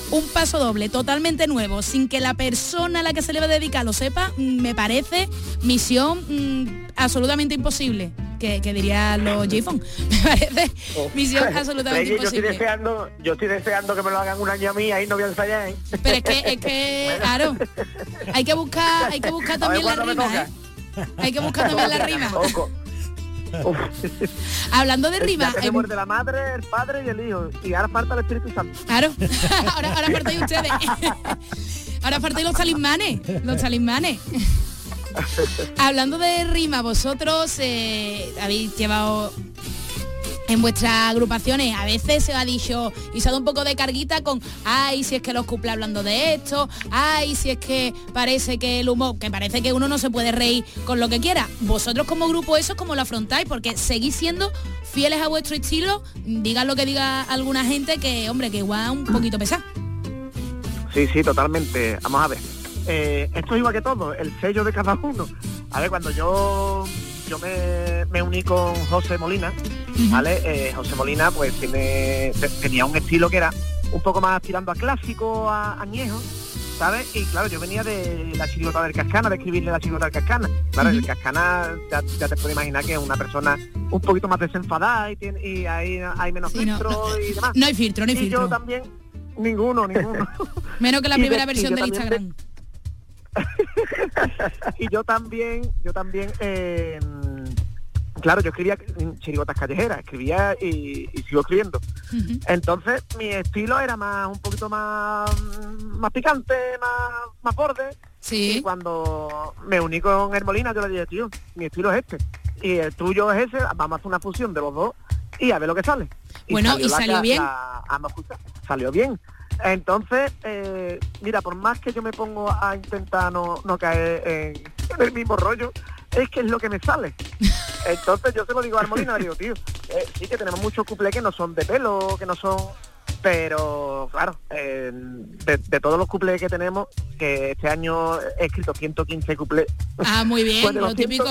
S14: un paso doble totalmente nuevo, sin que la persona a la que se le va a dedicar lo sepa, me parece misión mmm, absolutamente imposible. Que, que dirían los J-Phone. Me parece oh. misión absolutamente
S16: Yo
S14: imposible.
S16: estoy, deseando, yo estoy deseando que me lo hagan un año a mí, ahí no voy a ensayar, ¿eh?
S14: Pero es que, es que, bueno. claro, hay que buscar, hay que buscar también la rima, ¿eh? Hay que buscar también la rima. Hablando de rima,
S16: se muerde la madre, el padre y el hijo, y ahora falta el Espíritu Santo.
S14: Claro, ahora, ahora faltáis ustedes. Ahora faltáis los talismanes, los talismanes. Hablando de rima, vosotros eh, habéis llevado en vuestras agrupaciones, a veces se ha dicho y se ha dado un poco de carguita con ay, si es que los cumple hablando de esto, ay, si es que parece que el humor, que parece que uno no se puede reír con lo que quiera. Vosotros como grupo eso, ¿cómo lo afrontáis? Porque seguís siendo fieles a vuestro estilo, digan lo que diga alguna gente, que hombre, que igual un poquito pesado.
S16: Sí, sí, totalmente. Vamos a ver. Eh, esto es igual que todo, el sello de cada uno. A ver, cuando yo yo me, me uní con José Molina, ¿vale? Eh, José Molina pues tiene tenía un estilo que era un poco más tirando a clásico, a añejo, ¿sabes? Y claro, yo venía de la chirigota del Cascana, de escribirle la chirigota del Cascana. Claro, uh-huh. El Cascana ya, ya te puedes imaginar que es una persona un poquito más desenfadada y, tiene, y hay, hay menos sí, filtro
S14: no,
S16: y demás.
S14: No hay filtro, no hay
S16: y
S14: filtro.
S16: Yo también, ninguno, ninguno.
S14: Menos que la primera
S16: de,
S14: versión del Instagram.
S16: De, y yo también yo también eh, claro, yo escribía chirigotas callejeras, escribía y, y sigo escribiendo. Uh-huh. Entonces mi estilo era más un poquito más más picante, más más borde.
S14: Sí.
S16: Y cuando me uní con Hermolina yo le dije, tío, mi estilo es este y el tuyo es ese, vamos a hacer una fusión de los dos y a ver lo que sale. Y
S14: bueno,
S16: salió
S14: y salió
S16: la,
S14: bien
S16: la, la, salió bien. Entonces, eh, mira, por más que yo me pongo a intentar no, no caer en, en el mismo rollo, es que es lo que me sale. Entonces yo se lo digo a Armolina, le digo, tío, eh, sí que tenemos muchos cuplés que no son de pelo, que no son... Pero, claro, eh, de, de todos los cuplés que tenemos, que este año he escrito ciento quince cuplés.
S14: Ah, muy bien, pues lo típico.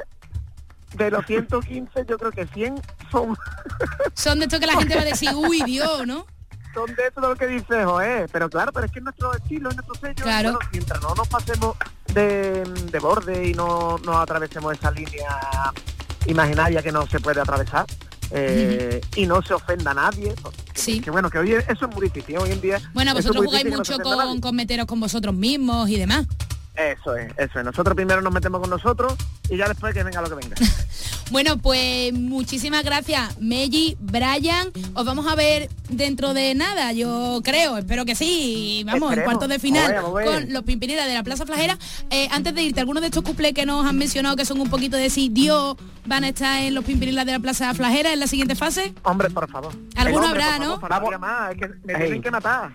S16: De los ciento quince, yo creo que cien son...
S14: Son de esto que la gente va a decir, uy, Dios, ¿no?
S16: Son de eso lo que dice Joé, pero claro, pero es que es nuestro estilo, es nuestro sello.
S14: Claro.
S16: Bueno, mientras no nos pasemos de, de borde y no, no atravesemos esa línea imaginaria que no se puede atravesar, eh, uh-huh. y no se ofenda a nadie.
S14: Sí.
S16: Que bueno, que hoy eso es muy difícil hoy en día.
S14: Bueno, vosotros jugáis mucho no con, con meteros con vosotros mismos y demás.
S16: Eso es, eso es. Nosotros primero nos metemos con nosotros y ya después que venga lo que venga.
S14: Bueno, pues muchísimas gracias, Melli, Brian. Os vamos a ver dentro de nada, yo creo, espero que sí. Vamos, en cuartos de final
S16: a ver, a ver.
S14: Con los Pimpinela de la Plaza Flajera. Eh, antes de irte, algunos de estos cuplés que nos han mencionado que son un poquito de sí, Dios, van a estar en los Pimpinela de la Plaza Flajera en la siguiente fase.
S16: Hombre, por favor.
S14: Alguno
S16: hombre,
S14: habrá,
S16: por
S14: ¿no?
S16: Favor, vamos, más, es que me tienen que matar.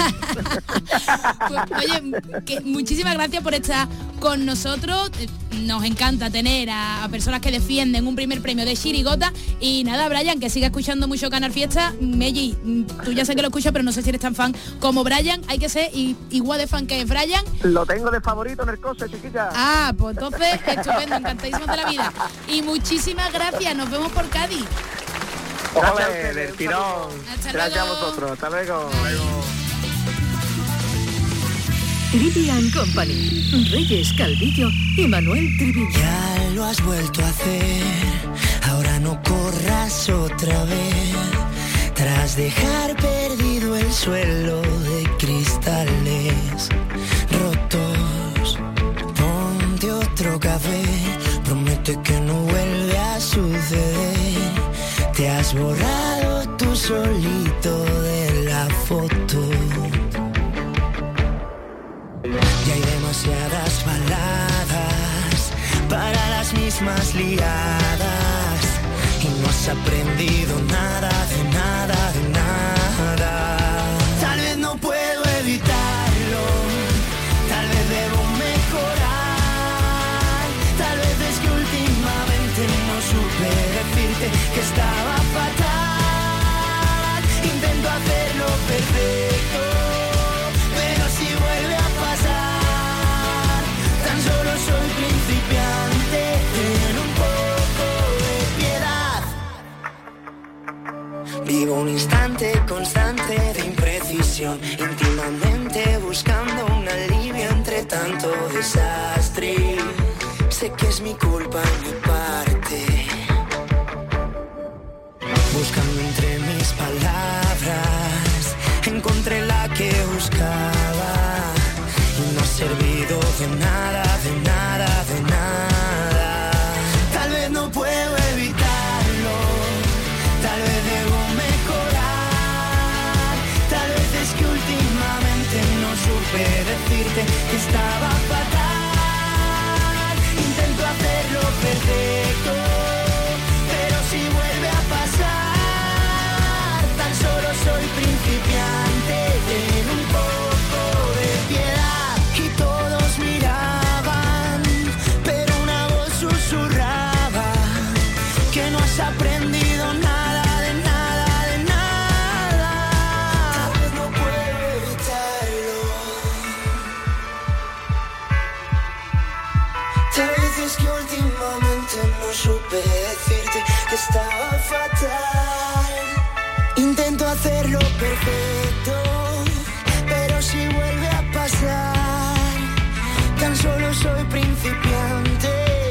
S14: Pues, oye, que muchísimas gracias por estar con nosotros. Nos encanta tener a, a personas que defienden un primer premio de chirigota. Y nada, Brian, que siga escuchando mucho Canal Fiesta. Melli, tú ya sé que lo escuchas, pero no sé si eres tan fan como Brian. Hay que ser y, igual de fan que es Brian.
S16: Lo tengo de favorito en el coche, chiquilla.
S14: Ah, pues entonces, estupendo, encantadísimos de la vida. Y muchísimas gracias, nos vemos por Cádiz.
S16: Ole, del tirón. Gracias a vosotros, hasta luego. Hasta luego.
S7: Trivian Company, Reyes Calvillo y Manuel Triviño.
S2: Ya lo has vuelto a hacer, ahora no corras otra vez, tras dejar perdido el suelo de cristales rotos. Ponte otro café, promete que no vuelve a suceder, te has borrado tú solito de la foto. Ya hay demasiadas baladas para las mismas liadas y no has aprendido nada de nada de nada. Tal vez no puedo evitarlo, tal vez debo mejorar, tal vez es que últimamente no supe decirte que estaba fatal. Intento hacerlo perfecto, pero si vuelve a pasar, tan solo soy principiante, ten un poco de piedad. Vivo un instante constante de imprecisión, íntima mi culpa en mi parte. Buscando entre mis palabras, encontré la que buscaba. Y no ha servido de nada, de nada, de nada. Tal vez no puedo evitarlo, tal vez debo mejorar. Tal vez es que últimamente no supe decirte que estaba fatal. Intento hacerlo perfecto, pero si vuelve a pasar, tan solo soy principiante. Ten un poco de piedad. Y todos miraban, pero una voz susurraba que no has aprendido nada, de nada, de nada. Tal vez no puedo evitarlo. Tal vez es que últimamente no supe decirte que estaba fatal. Intento hacerlo perfecto, pero si vuelve a pasar, tan solo soy principiante.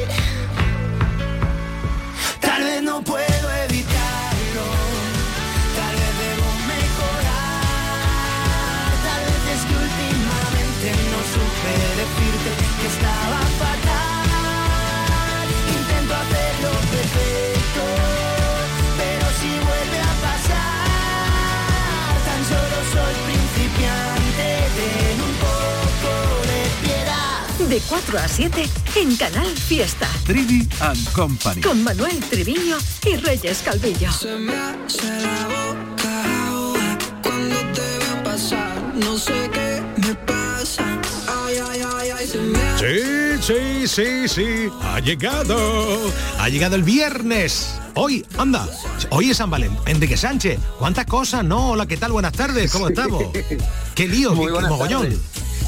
S2: Tal vez no puedo evitarlo, tal vez debo mejorar. Tal vez es que últimamente no supe decirte que estaba fatal. Intento hacerlo perfecto, pero si vuelve a pasar, tan solo soy principiante. Ten un poco de piedad.
S7: De cuatro a siete en Canal Fiesta.
S9: Trivi and Company.
S7: Con Manuel Triviño y Reyes Calvillo.
S2: Se me hace la boca agua cuando te veo pasar. No sé qué me pasa. Ay, ay, ay, ay, se me hace...
S5: Sí, sí, sí, sí. Ha llegado. Ha llegado el viernes. Hoy, anda. Hoy es San Valentín. Enrique Sánchez. ¿Cuántas cosas? No, hola, ¿qué tal? Buenas tardes. ¿Cómo estamos? Qué lío,
S18: Muy
S5: qué, qué
S18: buenas
S5: mogollón.
S18: tardes.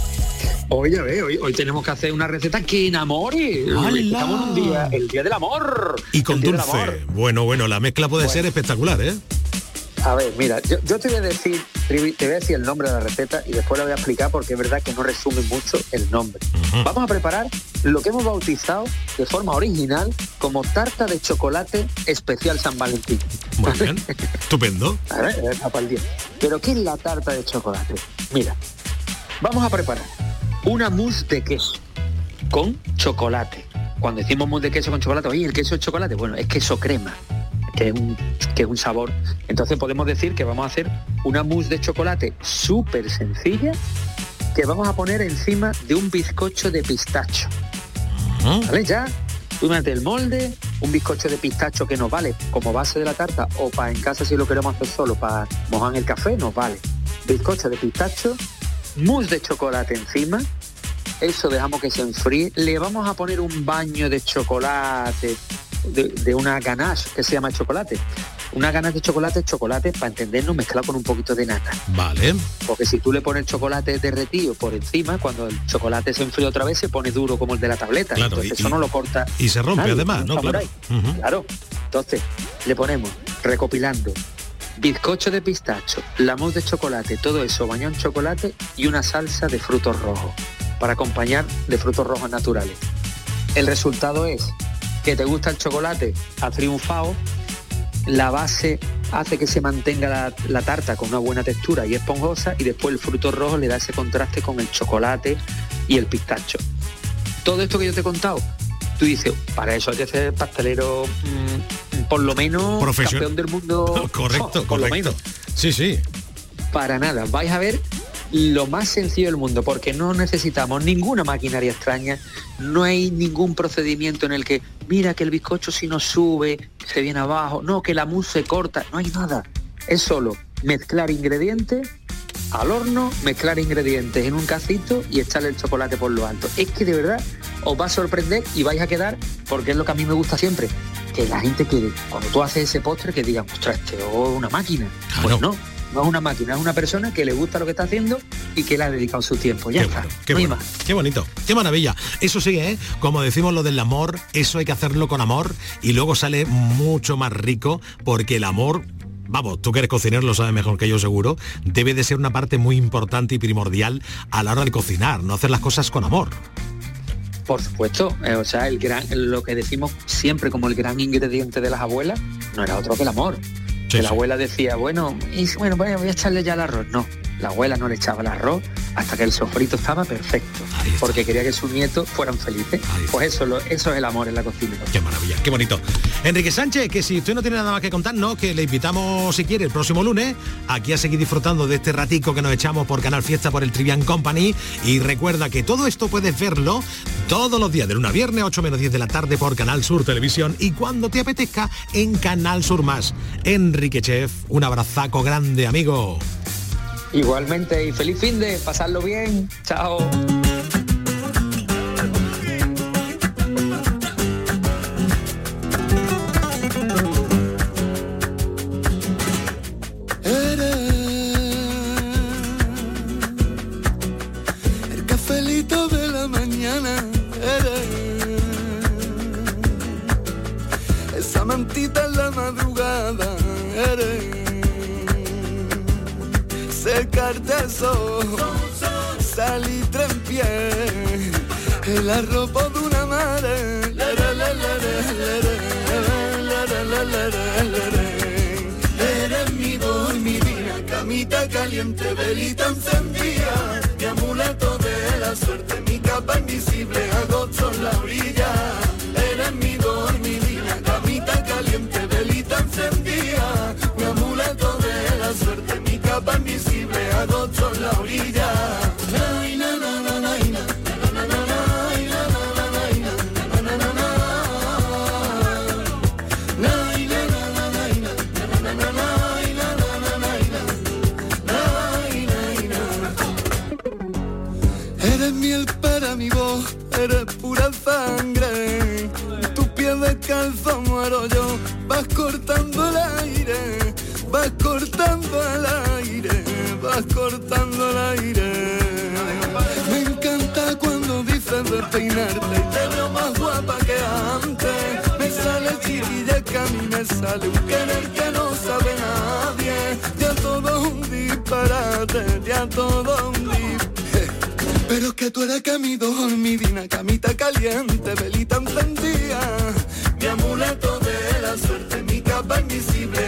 S18: Hoy ya ve, hoy, hoy tenemos que hacer una receta que enamore.
S5: ¡Hala!
S18: Estamos en un día, el día del amor.
S5: Y con
S18: El día del
S5: dulce.
S18: amor.
S5: Bueno, bueno, la mezcla puede
S18: Bueno.
S5: ser espectacular, ¿eh?
S18: A ver, mira, yo, yo te voy a decir, Trivi, te voy a decir el nombre de la receta y después la voy a explicar porque es verdad que no resume mucho el nombre.
S5: Uh-huh.
S18: Vamos a preparar lo que hemos bautizado de forma original como tarta de chocolate especial San Valentín.
S5: Muy bien. Estupendo.
S18: A ver, está para el día. Pero ¿qué es la tarta de chocolate? Mira, vamos a preparar una mousse de queso con chocolate. Cuando decimos mousse de queso con chocolate, oye, ¿el queso es chocolate? Bueno, es queso crema, que es un, que es un sabor. Entonces podemos decir que vamos a hacer una mousse de chocolate súper sencilla que vamos a poner encima de un bizcocho de pistacho. ¿Vale? Ya, tú metes el molde, un bizcocho de pistacho que nos vale como base de la tarta o para en casa si lo queremos hacer solo, para mojar en el café, nos vale. Bizcocho de pistacho, mousse de chocolate encima, eso dejamos que se enfríe, le vamos a poner un baño de chocolate, de, de una ganache que se llama chocolate. Una ganache de chocolate es chocolate, para entendernos, mezclado con un poquito de nata.
S5: Vale.
S18: Porque si tú le pones chocolate derretido por encima, cuando el chocolate se enfría otra vez, se pone duro como el de la tableta.
S5: Claro,
S18: Entonces
S5: y-
S18: eso no lo corta.
S5: Y se rompe
S18: nadie,
S5: además,
S18: un
S5: ¿no? Claro.
S18: samurái.
S5: Ujú.
S18: Claro. Entonces, le ponemos, recopilando, bizcocho de pistacho, la mousse de chocolate, todo eso bañado en chocolate y una salsa de frutos rojos, para acompañar de frutos rojos naturales. El resultado es que te gusta el chocolate, ha triunfado, la base hace que se mantenga la, la tarta con una buena textura y esponjosa, y después el fruto rojo le da ese contraste con el chocolate y el pistacho. Todo esto que yo te he contado, tú dices, para eso hay que ser pastelero mmm, por lo menos
S5: Profesio-
S18: campeón del mundo.
S5: Correcto,
S18: por lo
S5: correcto.
S18: menos.
S5: Sí, sí.
S18: Para nada, vais a ver lo más sencillo del mundo, porque no necesitamos ninguna maquinaria extraña, no hay ningún procedimiento en el que, mira que el bizcocho si no sube, se viene abajo, no, que la mousse se corta, no hay nada. Es solo mezclar ingredientes al horno, mezclar ingredientes en un cacito y echarle el chocolate por lo alto. Es que de verdad os va a sorprender y vais a quedar, porque es lo que a mí me gusta siempre, que la gente quiere, cuando tú haces ese postre, que digan, ostras, este es una máquina. Pues no, no es una máquina, es una persona que le gusta lo que está haciendo y que le ha dedicado su tiempo. Ya está.
S5: Qué,
S18: No hay
S5: bueno,
S18: más.
S5: qué bonito, qué maravilla. Eso sí, ¿eh? Como decimos lo del amor, eso hay que hacerlo con amor y luego sale mucho más rico, porque el amor, vamos, tú que eres cocinero lo sabes mejor que yo seguro, debe de ser una parte muy importante y primordial a la hora de cocinar, no hacer las cosas con amor.
S18: Por supuesto, eh, o sea, el gran, lo que decimos siempre como el gran ingrediente de las abuelas no era otro que el amor. Sí, que la sí. abuela decía, bueno, y, bueno, voy a echarle ya el arroz. No, la abuela no le echaba el arroz hasta que el sofrito estaba perfecto, porque quería que sus nietos fueran felices. Pues eso, lo, eso es el amor en la cocina.
S5: Qué maravilla, qué bonito. Enrique Sánchez, que si usted no tiene nada más que contarnos, que le invitamos, si quiere, el próximo lunes, aquí a seguir disfrutando de este ratico que nos echamos por Canal Fiesta, por el Trivian Company. Y recuerda que todo esto puedes verlo todos los días, de lunes a viernes, ocho menos diez de la tarde, por Canal Sur Televisión, y cuando te apetezca, en Canal Sur Más. Enrique Chef, un abrazaco grande, amigo.
S18: Igualmente, y feliz fin de, pasarlo bien. Chao.
S13: El cafelito de la mañana, eres esa mantita en la madrugada, eres secarte el sol, salitre en pie, el arropo de una madre. Eres mi voz, mi vida, camita caliente, velita encendida, mi amuleto de la suerte, mi capa invisible, agosto en la orilla. Eres mi voz, mi vida, camita caliente, velita encendida, mi amuleto de la suerte, mi capa invisible, agosto en la orilla. Ay, na, na, na, na, na, na, na, na, ay, na, na, na, na, na, na, na, na. Ay, na, na, na, na, na, na, na, na, ay, na, na, na, na, ay, na, na. Eres miel para mi voz, eres pura sangre, tu piel descalzo muero yo, vas cortando el aire, vas cortando el aire, vas cortando el aire. Me encanta cuando dices de peinarte, te veo más guapa que antes. Me sale chiquilla que a mí me sale un querer que no sabe nadie. Ya todo un disparate, ya todo un disparate. Pero que tú eres que mi dormidina, camita caliente, velita encendida, mi amuleto de la suerte, mi capa invisible,